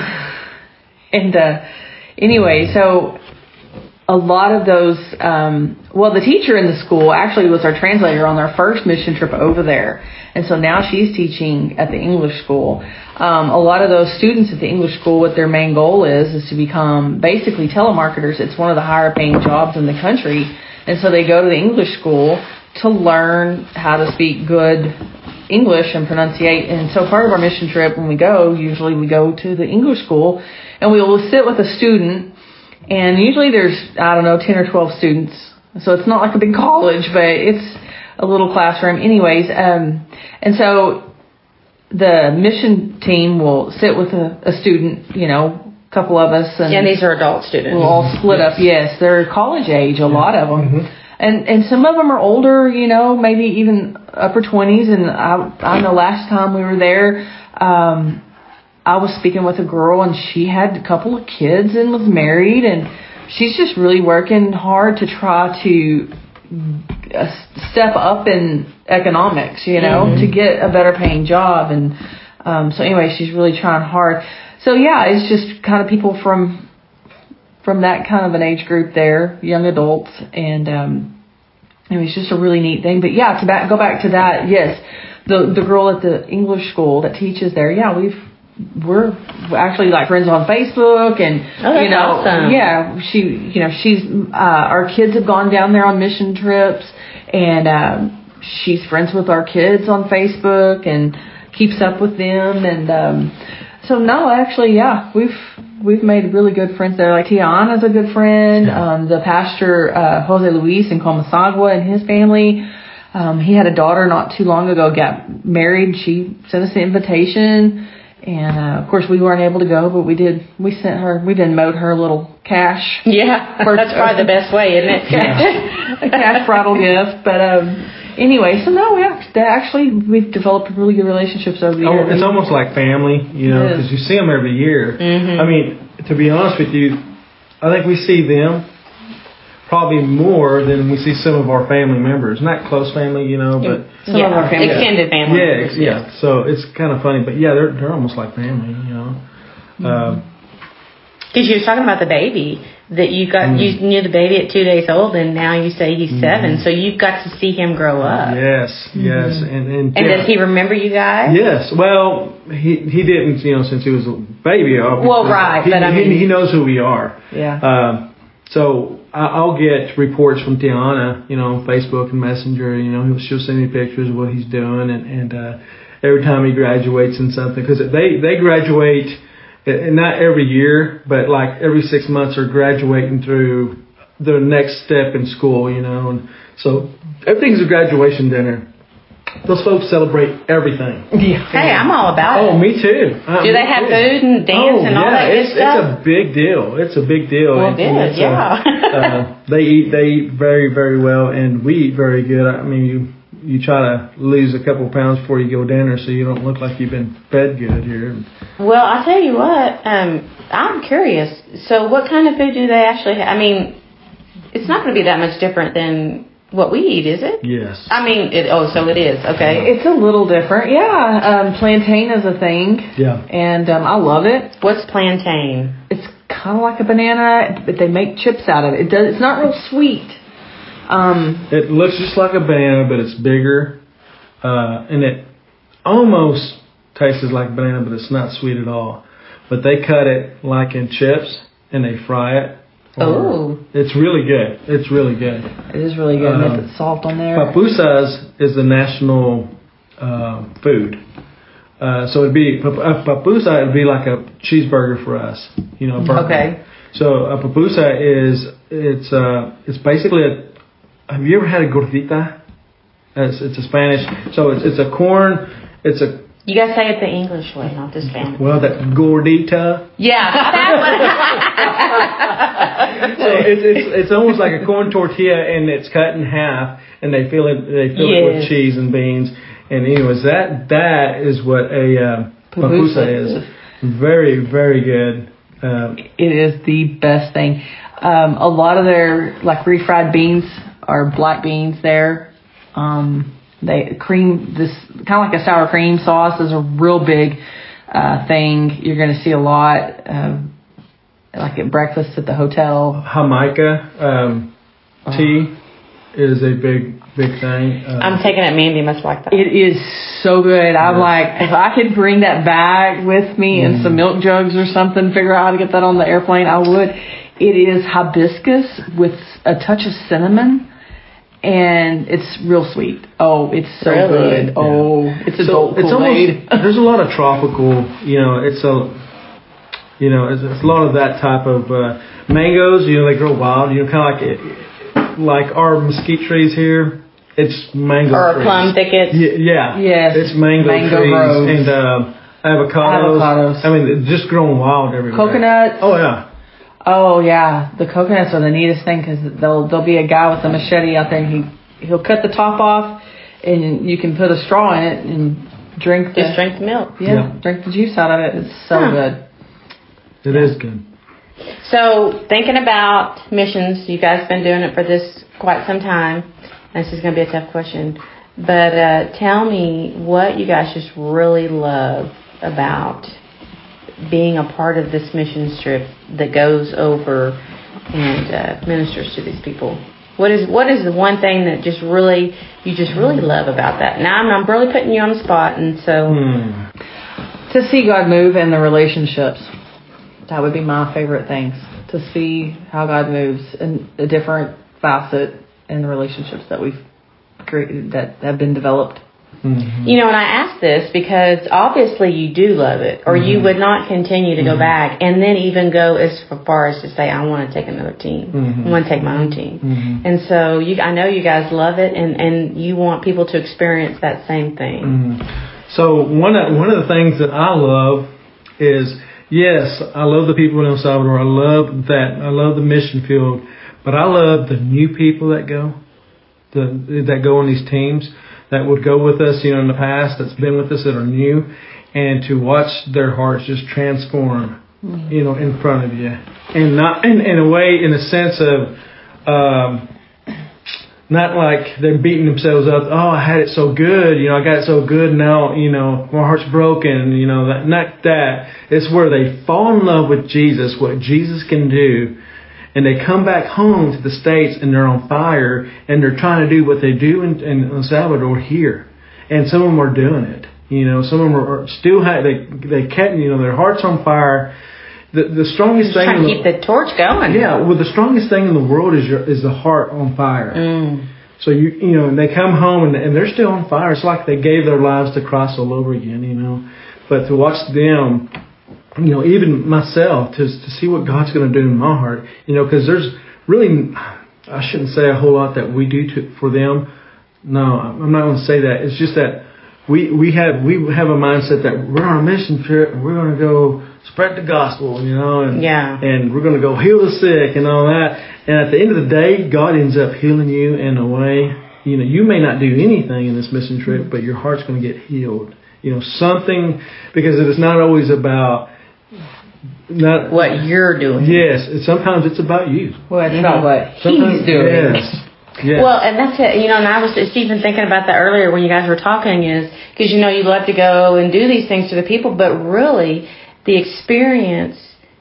and uh, anyway, so a lot of those, um, well, the teacher in the school actually was our translator on our first mission trip over there. And so now she's teaching at the English school. Um, a lot of those students at the English school, what their main goal is, is to become basically telemarketers. It's one of the higher paying jobs in the country. And so they go to the English school to learn how to speak good English and pronunciate. And so part of our mission trip, when we go, usually we go to the English school and we will sit with a student. And usually there's, I don't know, ten or twelve students. So it's not like a big college, but it's a little classroom anyways. Um, and so the mission team will sit with a, a student, you know, a couple of us. And, yeah, and these are adult students. We'll all split yes. up. Yes, they're college age, a yeah. lot of them. Mm-hmm. And and some of them are older, you know, maybe even upper twenties. And I, I know last time we were there, um, I was speaking with a girl, and she had a couple of kids and was married, and she's just really working hard to try to uh, step up in economics, you know, mm-hmm. to get a better paying job. And um, so anyway, she's really trying hard. So yeah, it's just kind of people from from that kind of an age group there, young adults, and um, it was just a really neat thing. But yeah, to back, go back to that, yes, the the girl at the English school that teaches there, yeah, we've we're actually like friends on Facebook, and oh, that's you know, awesome. yeah, she, you know, she's uh, our kids have gone down there on mission trips, and um, she's friends with our kids on Facebook and keeps up with them, and um, so no, actually, yeah, we've we've made really good friends there. Like Tiana's a good friend. Um, the pastor uh, Jose Luis in Comasagua and his family. Um, he had a daughter not too long ago, got married. She sent us an invitation. And, uh, of course, we weren't able to go, but we did, we sent her, we did mowed her a little cash. Yeah, that's probably the best way, isn't it? Yeah. A cash bridal gift. But, um, anyway, so no, we act- actually we've developed really good relationships over the Oh, years. it's almost like family, you know, It is. because you see them every year. Mhm. I mean, to be honest with you, I think we see them probably more than we see some of our family members. Not close family, you know, but Some yeah, of our family- extended family. yeah, members, yeah. So it's kind of funny, but yeah, they're they're almost like family, you know. Mm-hmm. Um, Because you were talking about the baby that you got, Mm. you knew the baby at two days old, and now you say he's seven. So you've got to see him grow up. yes, yes, and and, And yeah. does he remember you guys? Yes, well, he he didn't, you know, since he was a baby. Obviously. Well, right, he, but I he, mean- he knows who we are. Yeah. Um, so I, I'll get reports from Tiana, you know, on Facebook and Messenger. You know, she'll send me pictures of what he's doing, and and uh, every time he graduates in something, because they they graduate, and not every year, but like every six months, are graduating through the next step in school. You know, and so everything's a graduation dinner. Those folks celebrate everything. Yeah. Hey, I'm all about Oh, it. me too. Uh, Do me they have too. food and dance oh, and all yeah, that good it's, stuff? It's a big deal. It's a big deal. Well, And- good, and it's a- yeah. uh, they eat. They eat very, very well, and we eat very good. I mean, you you try to lose a couple of pounds before you go dinner, so you don't look like you've been fed good here. Well, I tell you what, um, I'm curious. So, what kind of food do they actually have? I mean, it's not going to be that much different than what we eat, is it? Yes. I mean, it, oh, so it is. Okay. It's a little different, yeah. Um, plantain is a thing, Yeah. and um, I love it. What's plantain? It's kind of like a banana, but they make chips out of it. It does. It's not real sweet. Um, It looks just like a banana, but it's bigger, uh, and it almost tastes like a banana, but it's not sweet at all. But they cut it like in chips, and they fry it. Or- Oh. It's really good. It's really good. it is really good. and Um, they put salt on there. Papusas is the national uh, food. Uh, so it'd be pap- a papusa would be like a cheeseburger for us, you know. a burger. Okay. So a papusa is it's uh it's basically a. Have you ever had a gordita? It's, it's a Spanish. So it's it's a corn. It's a You guys say it the English way, not the Spanish. well that gordita. Yeah, that So it's it's it's almost like a corn tortilla, and it's cut in half, and they fill it they fill it with Yes. cheese and beans. And anyways, that that is what a uh, papusa is. Very very good. Um, It is the best thing. Um, a lot of their like refried beans are black beans there. Um, they cream this kind of like a sour cream sauce is a real big uh, thing. You're going to see a lot, uh, like at breakfast at the hotel. Jamaica um, tea is a big big thing. Uh, I'm taking it. Mandy must like that. It is so good. I'm like, if I could bring that bag with me and some milk jugs or something, figure out how to get that on the airplane, I would. It is hibiscus with a touch of cinnamon, and it's real sweet. Oh, it's so Really? good. Oh, it's so adult it's Kool-Aid. almost there's a lot of tropical. You know, it's a you know it's, it's a lot of that type of uh, mangoes. You know, they grow wild. You know, kind of like it, like our mesquite trees here. It's mango Or trees. plum thickets. Yeah, yeah. Yes. It's mango, Mango trees groves. and um, avocados. Avocados. I mean, they're just growing wild everywhere. Coconuts. Oh yeah. Oh yeah, the coconuts are the neatest thing because there'll there'll be a guy with a machete out there, and he he'll cut the top off, and you can put a straw in it and drink the Just drink the milk. yeah, Yeah. drink the juice out of it. It's so Huh. good. It is good. So, thinking about missions, you guys have been doing it for this quite some time. This is going to be a tough question. But uh, tell me what you guys just really love about being a part of this mission trip that goes over and uh, ministers to these people. What is what is the one thing that just really, you just really love about that? Now, I'm, I'm really putting you on the spot, and so... Hmm. To see God move in the relationships, that would be my favorite things. To see how God moves in a different facet in the relationships that we've created, that have been developed. Mm-hmm. You know, and I ask this because obviously you do love it, or you would not continue to go back and then even go as far as to say, I want to take another team. Mhm. I want to take my own team. Mhm. And so you, I know you guys love it, and, and you want people to experience that same thing. Mhm. So one of, one of the things that I love is, yes, I love the people in El Salvador. I love that. I love the mission field. But I love the new people that go. the, that go on these teams that would go with us, you know, in the past, that's been with us, that are new, and to watch their hearts just transform, mm-hmm. you know, in front of you, and not in, in a way, in a sense of, um, not like they're beating themselves up. Oh, I had it so good, you know, I got it so good. Now, you know, my heart's broken. You know, that, not that. It's where they fall in love with Jesus, what Jesus can do. And they come back home to the States and they're on fire and they're trying to do what they do in, in El Salvador here. And some of them are doing it. You know, some of them are still, have, they, they kept, you know, their heart's on fire. The, the strongest thing. Trying to keep the, the torch going. Yeah, well, the strongest thing in the world is your, is the heart on fire. Mm. So, you you know, they come home and, and they're still on fire. It's like they gave their lives to Christ all over again, you know. But to watch them, you know, even myself, to to see what God's going to do in my heart, you know, because there's really, I shouldn't say a whole lot that we do to, for them. No, I'm not going to say that. It's just that we we have we have a mindset that we're on a mission trip and we're going to go spread the gospel, you know, and yeah. and we're going to go heal the sick and all that. And at the end of the day, God ends up healing you in a way. You know, you may not do anything in this mission trip, but your heart's going to get healed. You know, something, because it is not always about not what you're doing. Yes, it, sometimes it's about you. Well, it's mm-hmm. not what sometimes, he's doing. Yes. Yes. Well, and that's it. You know, and I was just even thinking about that earlier when you guys were talking, is because, you know, you love to go and do these things to the people, but really the experience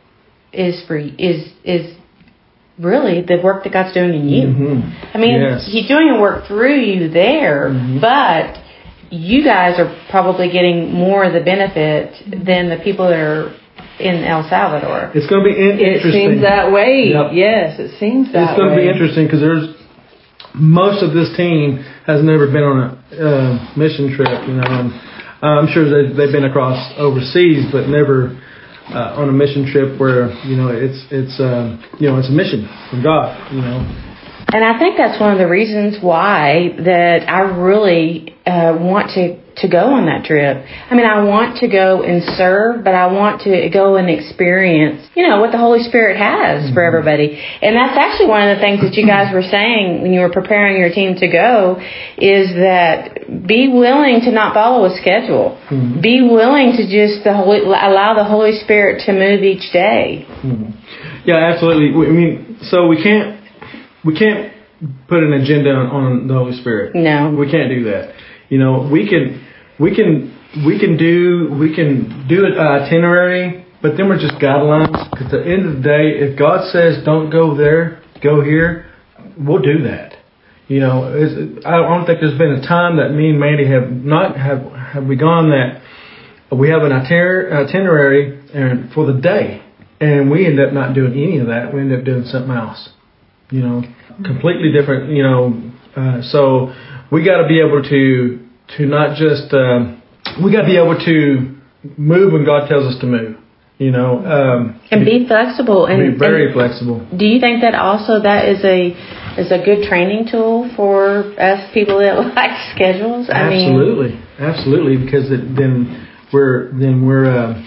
is for is is really the work that God's doing in you. Mm-hmm. I mean, yes. He's doing a work through you there, mm-hmm. but you guys are probably getting more of the benefit than the people that are in El Salvador. It's going to be in- it interesting. It seems that way. Yep. Yes, it seems that way. It's going way. to be interesting because there's most of this team has never been on a uh, mission trip, you know, and I'm sure they've, they've been across overseas, but never uh, on a mission trip where, you know, it's it's um, you know, it's a mission from God, you know. And I think that's one of the reasons why that I really uh, want to, to go on that trip. I mean, I want to go and serve, but I want to go and experience, you know, what the Holy Spirit has mm-hmm. for everybody. And that's actually one of the things that you guys were saying when you were preparing your team to go, is that be willing to not follow a schedule. Mm-hmm. Be willing to just the Holy, allow the Holy Spirit to move each day. Mm-hmm. Yeah, absolutely. I mean, so we can't we can't put an agenda on, on the Holy Spirit. No, we can't do that. You know, we can we can we can do we can do an itinerary, but then we're just guidelines. Because at the end of the day, if God says don't go there, go here, we'll do that. You know, it's, I don't think there's been a time that me and Mandy have not have have we gone that we have an itinerary, itinerary and for the day, and we end up not doing any of that. We end up doing something else. You know, completely different. You know, uh, so we got to be able to to not just um, we got to be able to move when God tells us to move. You know, um, and be, be flexible and be very and flexible. Do you think that also that is a is a good training tool for us people that like schedules? I absolutely, mean, absolutely, because it, then we're then we're. Uh,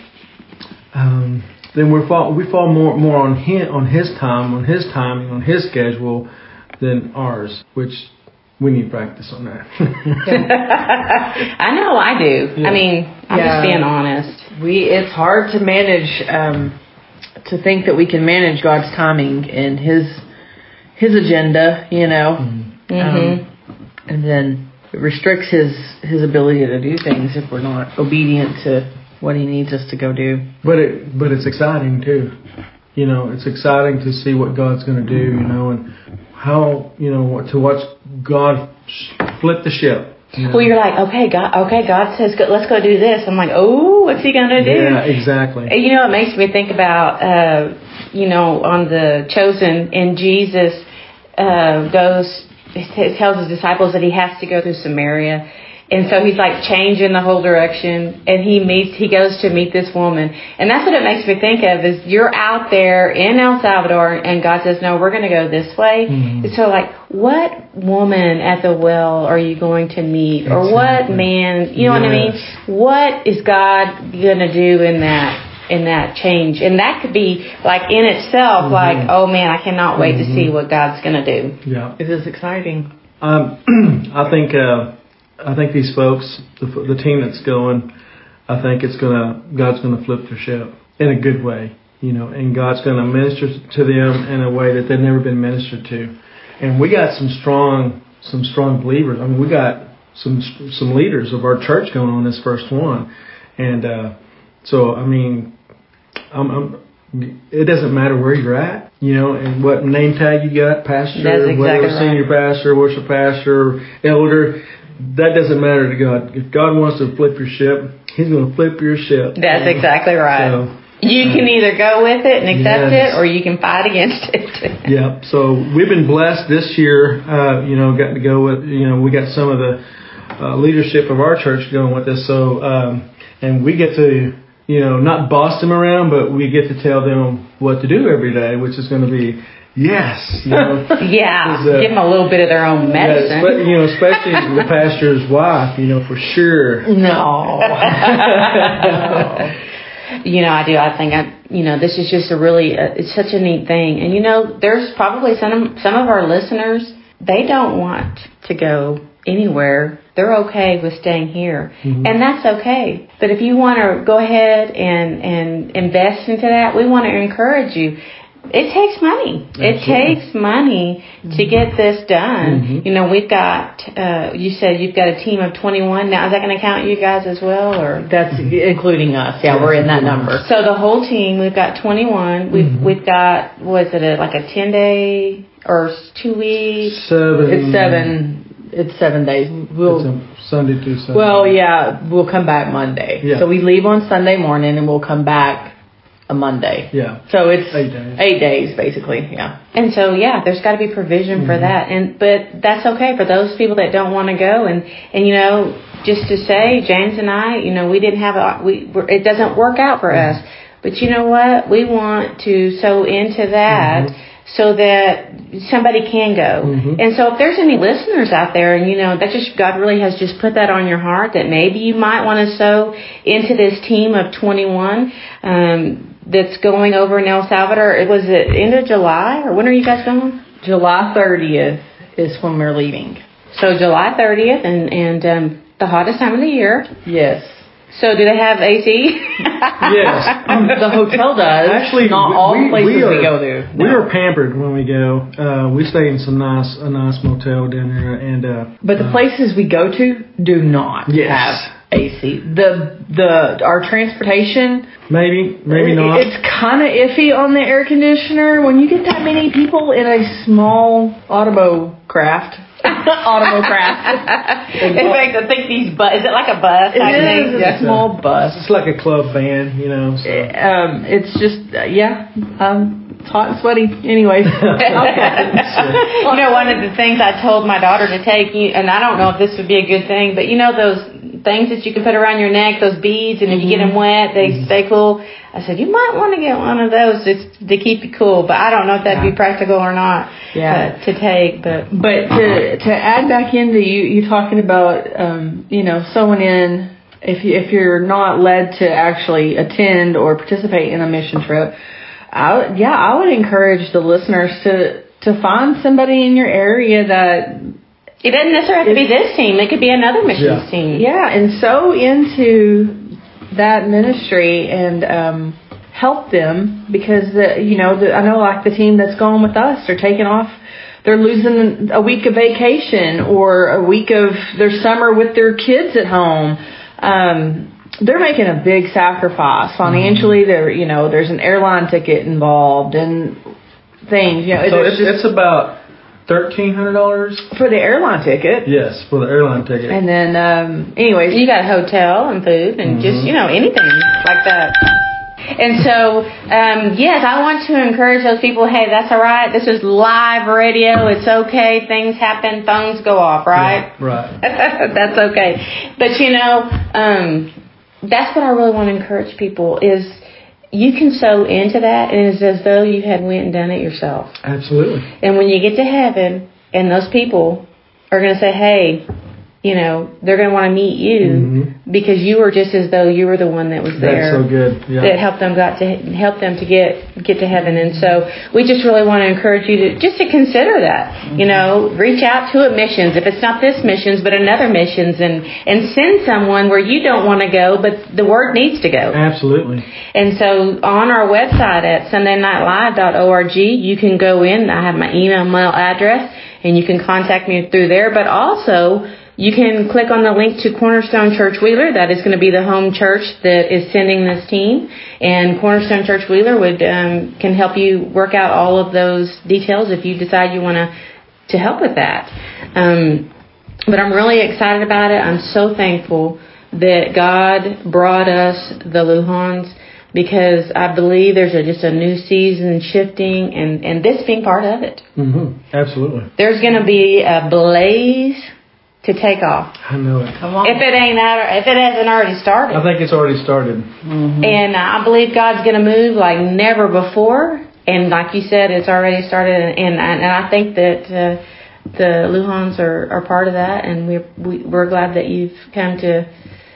um, Then we fall we fall more more on him, on his time, on his timing, on his schedule than ours, which we need practice on that. I know I do. Yeah. I mean, I'm yeah. just being honest. We it's hard to manage um, to think that we can manage God's timing and His His agenda, you know, mm-hmm. um, and then it restricts His His ability to do things if we're not obedient to what He needs us to go do. But it, but it's exciting too. You know, it's exciting to see what God's going to do. You know, and how you know to watch God flip the ship. You know? Well, you're like, okay, God, okay, God says, let's go do this. I'm like, oh, what's He going to do? Yeah, exactly. And, you know, it makes me think about, uh, you know, on the Chosen, and Jesus uh, goes, he tells His disciples that He has to go through Samaria. And so He's like changing the whole direction, and he meets, he goes to meet this woman. And that's what it makes me think of, is you're out there in El Salvador and God says, no, we're going to go this way. Mm-hmm. And so like, what woman at the well are you going to meet? Exactly. Or what man, you know yes. what I mean? What is God going to do in that, in that change? And that could be like in itself, mm-hmm. like, oh man, I cannot wait mm-hmm. to see what God's going to do. Yeah. It is exciting. um, I think uh, I think these folks, the, the team that's going, I think it's gonna God's gonna flip their ship in a good way, you know, and God's gonna minister to them in a way that they've never been ministered to. And we got some strong some strong believers. I mean, we got some some leaders of our church going on this first one, and uh, so I mean, I'm. I'm it doesn't matter where you're at, you know, and what name tag you got, pastor, That's exactly whether right. senior pastor, worship pastor, elder, that doesn't matter to God. If God wants to flip your ship, He's going to flip your ship. That's exactly right. So, you can either go with it and accept Yes. it, or you can fight against it. yeah, so we've been blessed this year, uh, you know, got to go with, you know, we got some of the uh, leadership of our church going with us, so, um, and we get to, you know, not boss them around, but we get to tell them what to do every day, which is going to be, yes, you know. Yeah, uh, give them a little bit of their own medicine. Yeah, spe- you know, especially the pastor's wife, you know, for sure. No. You know, I do. I think, I, you know, this is just a really, uh, it's such a neat thing. And, you know, there's probably some, some of our listeners, they don't want to go anywhere. They're okay with staying here. Mm-hmm. And that's okay. But if you want to go ahead and, and invest into that, we want to encourage you. It takes money. Absolutely. It takes money to get this done. Mm-hmm. You know, we've got, uh, you said you've got a team of twenty-one. Now, is that going to count you guys as well? Or That's including us. Yeah, we're in that number. So the whole team, we've got twenty-one. We've Mm-hmm. we've got, was it a, like a ten day or two week? Seven. It's seven. It's seven days. We'll. It's a Sunday to Sunday. Well, yeah, we'll come back Monday. Yeah. So we leave on Sunday morning and we'll come back a Monday. Yeah. So it's Eight days. Eight days, basically. Yeah. And so, yeah, there's got to be provision for that. And but that's okay for those people that don't want to go. And, and you know, just to say, James and I, you know, we didn't have a, we we're, it doesn't work out for us. But you know what? We want to sow into that. Mm-hmm. So that somebody can go. Mm-hmm. And so if there's any listeners out there, and you know, that just, God really has just put that on your heart, that maybe you might want to sow into this team of twenty-one um, that's going over in El Salvador. It was it end of July, or when are you guys going? July thirtieth is when we're leaving. So July thirtieth, and, and um, the hottest time of the year. Yes. So do they have A C? Yes. The hotel does. Actually, not we, all we, places we, are, we go to. We No. are pampered when we go. Uh, we stay in some nice, a nice motel down there, and uh, But the uh, places we go to do not Yes. have A C. The the our transportation, maybe, maybe it- not. It's kind of iffy on the air conditioner when you get that many people in a small automo craft. Automo craft. In fact, I think these bus, is it like a bus? It type thing? is Yeah. a small bus. It's like a club band, you know. So. Um, it's just uh, yeah. Um, it's hot and sweaty. Anyways. You know, one of the things I told my daughter to take, you, and I don't know if this would be a good thing, but you know those things that you can put around your neck, those beads, and if you get them wet, they stay cool. I said, you might want to get one of those just to keep you cool, but I don't know if that'd be practical or not Yeah. uh, to take. But But to to add back into you, you talking about, um, you know, sewing in, if you, if you're not led to actually attend or participate in a mission trip, I would, yeah, I would encourage the listeners to to find somebody in your area that, it doesn't necessarily have to be this team. It could be another missions Yeah. team. yeah, and sew into that ministry and um, help them, because the, you know, the, I know like the team that's going with us, they're taking off. They're losing a week of vacation or a week of their summer with their kids at home. Um, they're making a big sacrifice financially. They're, you know, there's an airline ticket involved and things. You know, So there's it's, it's about thirteen hundred dollars. for the airline ticket. Yes, for the airline ticket. And then, um, anyways, You got a hotel and food and just, you know, anything like that. And so, um, yes, I want to encourage those people, hey, that's all right. This is live radio. It's okay. Things happen. Phones go off, right? Yeah, right. That's okay. But, you know, um, that's what I really want to encourage people is you can sow into that, and it's as though you had went and done it yourself. Absolutely. And when you get to heaven and those people are going to say, hey, you know, they're going to want to meet you Mm-hmm. because you were just as though you were the one that was there. That's so good. Yeah. That helped them got to help them to get get to heaven. And so we just really want to encourage you to just to consider that. Mm-hmm. You know, reach out to a missions, if it's not this missions, but another missions, and and send someone where you don't want to go, but the word needs to go. Absolutely. And so on our website at sunday night live dot org, you can go in. I have my email address, and you can contact me through there. But also, you can click on the link to Cornerstone Church Wheeler. That is going to be the home church that is sending this team. And Cornerstone Church Wheeler would um, can help you work out all of those details if you decide you want to to help with that. Um, but I'm really excited about it. I'm so thankful that God brought us the Luhans, because I believe there's a, just a new season shifting, and, and this being part of it. Mm-hmm. Absolutely. There's going to be a blaze to take off. I know it. Come on. If it ain't out, if it hasn't already started. I think it's already started. Mm-hmm. And I believe God's going to move like never before. And like you said, it's already started. And and I think that uh, the Luhans are, are part of that. And we're, we, we're glad that you've come to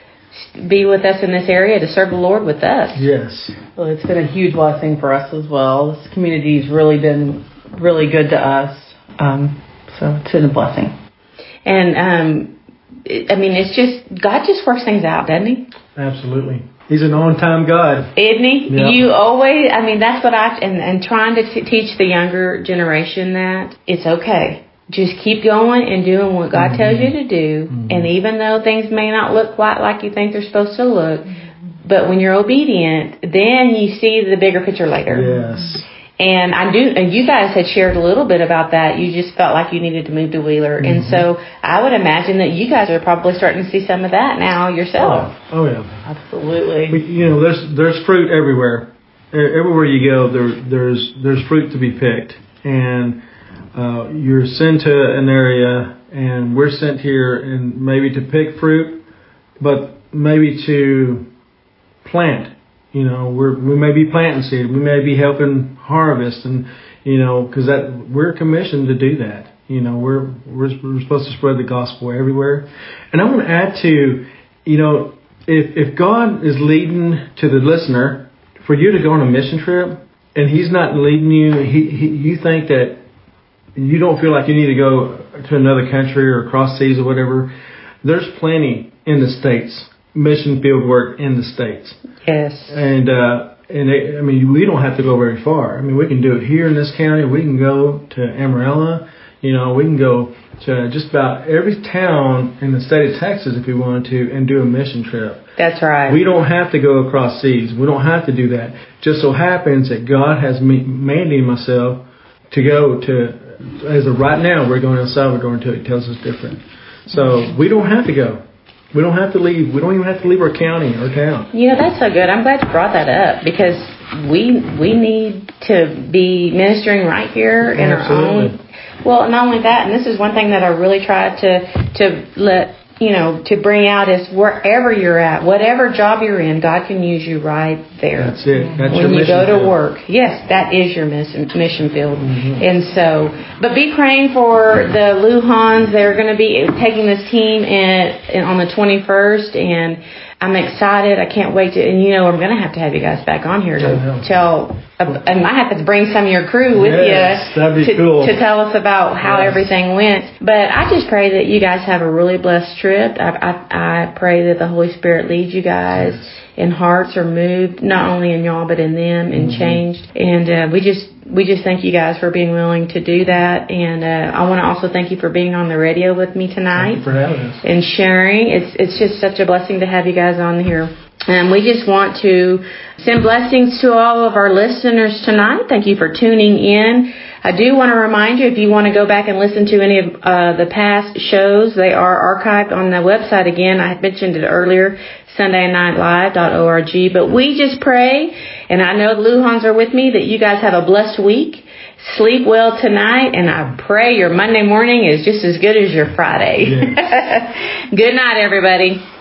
be with us in this area to serve the Lord with us. Yes. Well, it's been a huge blessing for us as well. This community's really been really good to us. Um, so it's been a blessing. And, um, I mean, it's just, God just works things out, doesn't he? Absolutely. He's an on-time God. Isn't he? Yeah. You always, I mean, that's what I, and, and trying to t- teach the younger generation that it's okay. Just keep going and doing what God mm-hmm. tells you to do. Mm-hmm. And even though things may not look quite like you think they're supposed to look, mm-hmm. but when you're obedient, then you see the bigger picture later. Yes. And I do, and you guys had shared a little bit about that. You just felt like you needed to move to Wheeler. Mm-hmm. And so I would imagine that you guys are probably starting to see some of that now yourself. Oh, oh yeah. Absolutely. We, you know, there's there's fruit everywhere. Everywhere you go, there there's there's fruit to be picked. And uh, you're sent to an area, and we're sent here, and maybe to pick fruit, but maybe to plant. You know, we're, we may be planting seed. We may be helping harvest, and you know, because that we're commissioned to do that. You know, we're, we're we're supposed to spread the gospel everywhere. And I want to add to, you know, if if God is leading to the listener for you to go on a mission trip, and He's not leading you, he, he you think that you don't feel like you need to go to another country or cross seas or whatever. There's plenty in the States, mission field work in the States. Yes. And, uh, and it, I mean, we don't have to go very far. I mean, we can do it here in this county. We can go to Amarillo. You know, we can go to just about every town in the state of Texas if we wanted to and do a mission trip. That's right. We don't have to go across seas. We don't have to do that. Just so happens that God has me, mandated myself to go to, as of right now, we're going to El Salvador until He tells us different. So we don't have to go. We don't have to leave. We don't even have to leave our county or town. You know, that's so good. I'm glad you brought that up, because we we need to be ministering right here in Absolutely. our own. Well, not only that, and this is one thing that I really try to to let you know to bring out is wherever you're at, whatever job you're in, God can use you right there. That's it. That's when your you go to field. work. Yes, that is your mission mission field. Mm-hmm. And so, but be praying for the Luhans. They're going to be taking this team in, in on the twenty-first, and I'm excited. I can't wait to, and you know, I'm going to have to have you guys back on here to yeah. tell, I might have to bring some of your crew with yes, you that'd be to, cool. to tell us about how yes. everything went. But I just pray that you guys have a really blessed trip. I, I, I pray that the Holy Spirit leads you guys, yes. and hearts are moved, not only in y'all, but in them, and mm-hmm. changed. And uh, we just, we just thank you guys for being willing to do that. And uh, I want to also thank you for being on the radio with me tonight. Thank you for having us. And sharing. It's it's just such a blessing to have you guys on here. And we just want to send blessings to all of our listeners tonight. Thank you for tuning in. I do want to remind you, if you want to go back and listen to any of uh, the past shows, they are archived on the website again. I had mentioned it earlier, sunday night live dot org. But we just pray, and I know the Luhans are with me, that you guys have a blessed week. Sleep well tonight, and I pray your Monday morning is just as good as your Friday. Yes. Good night, everybody.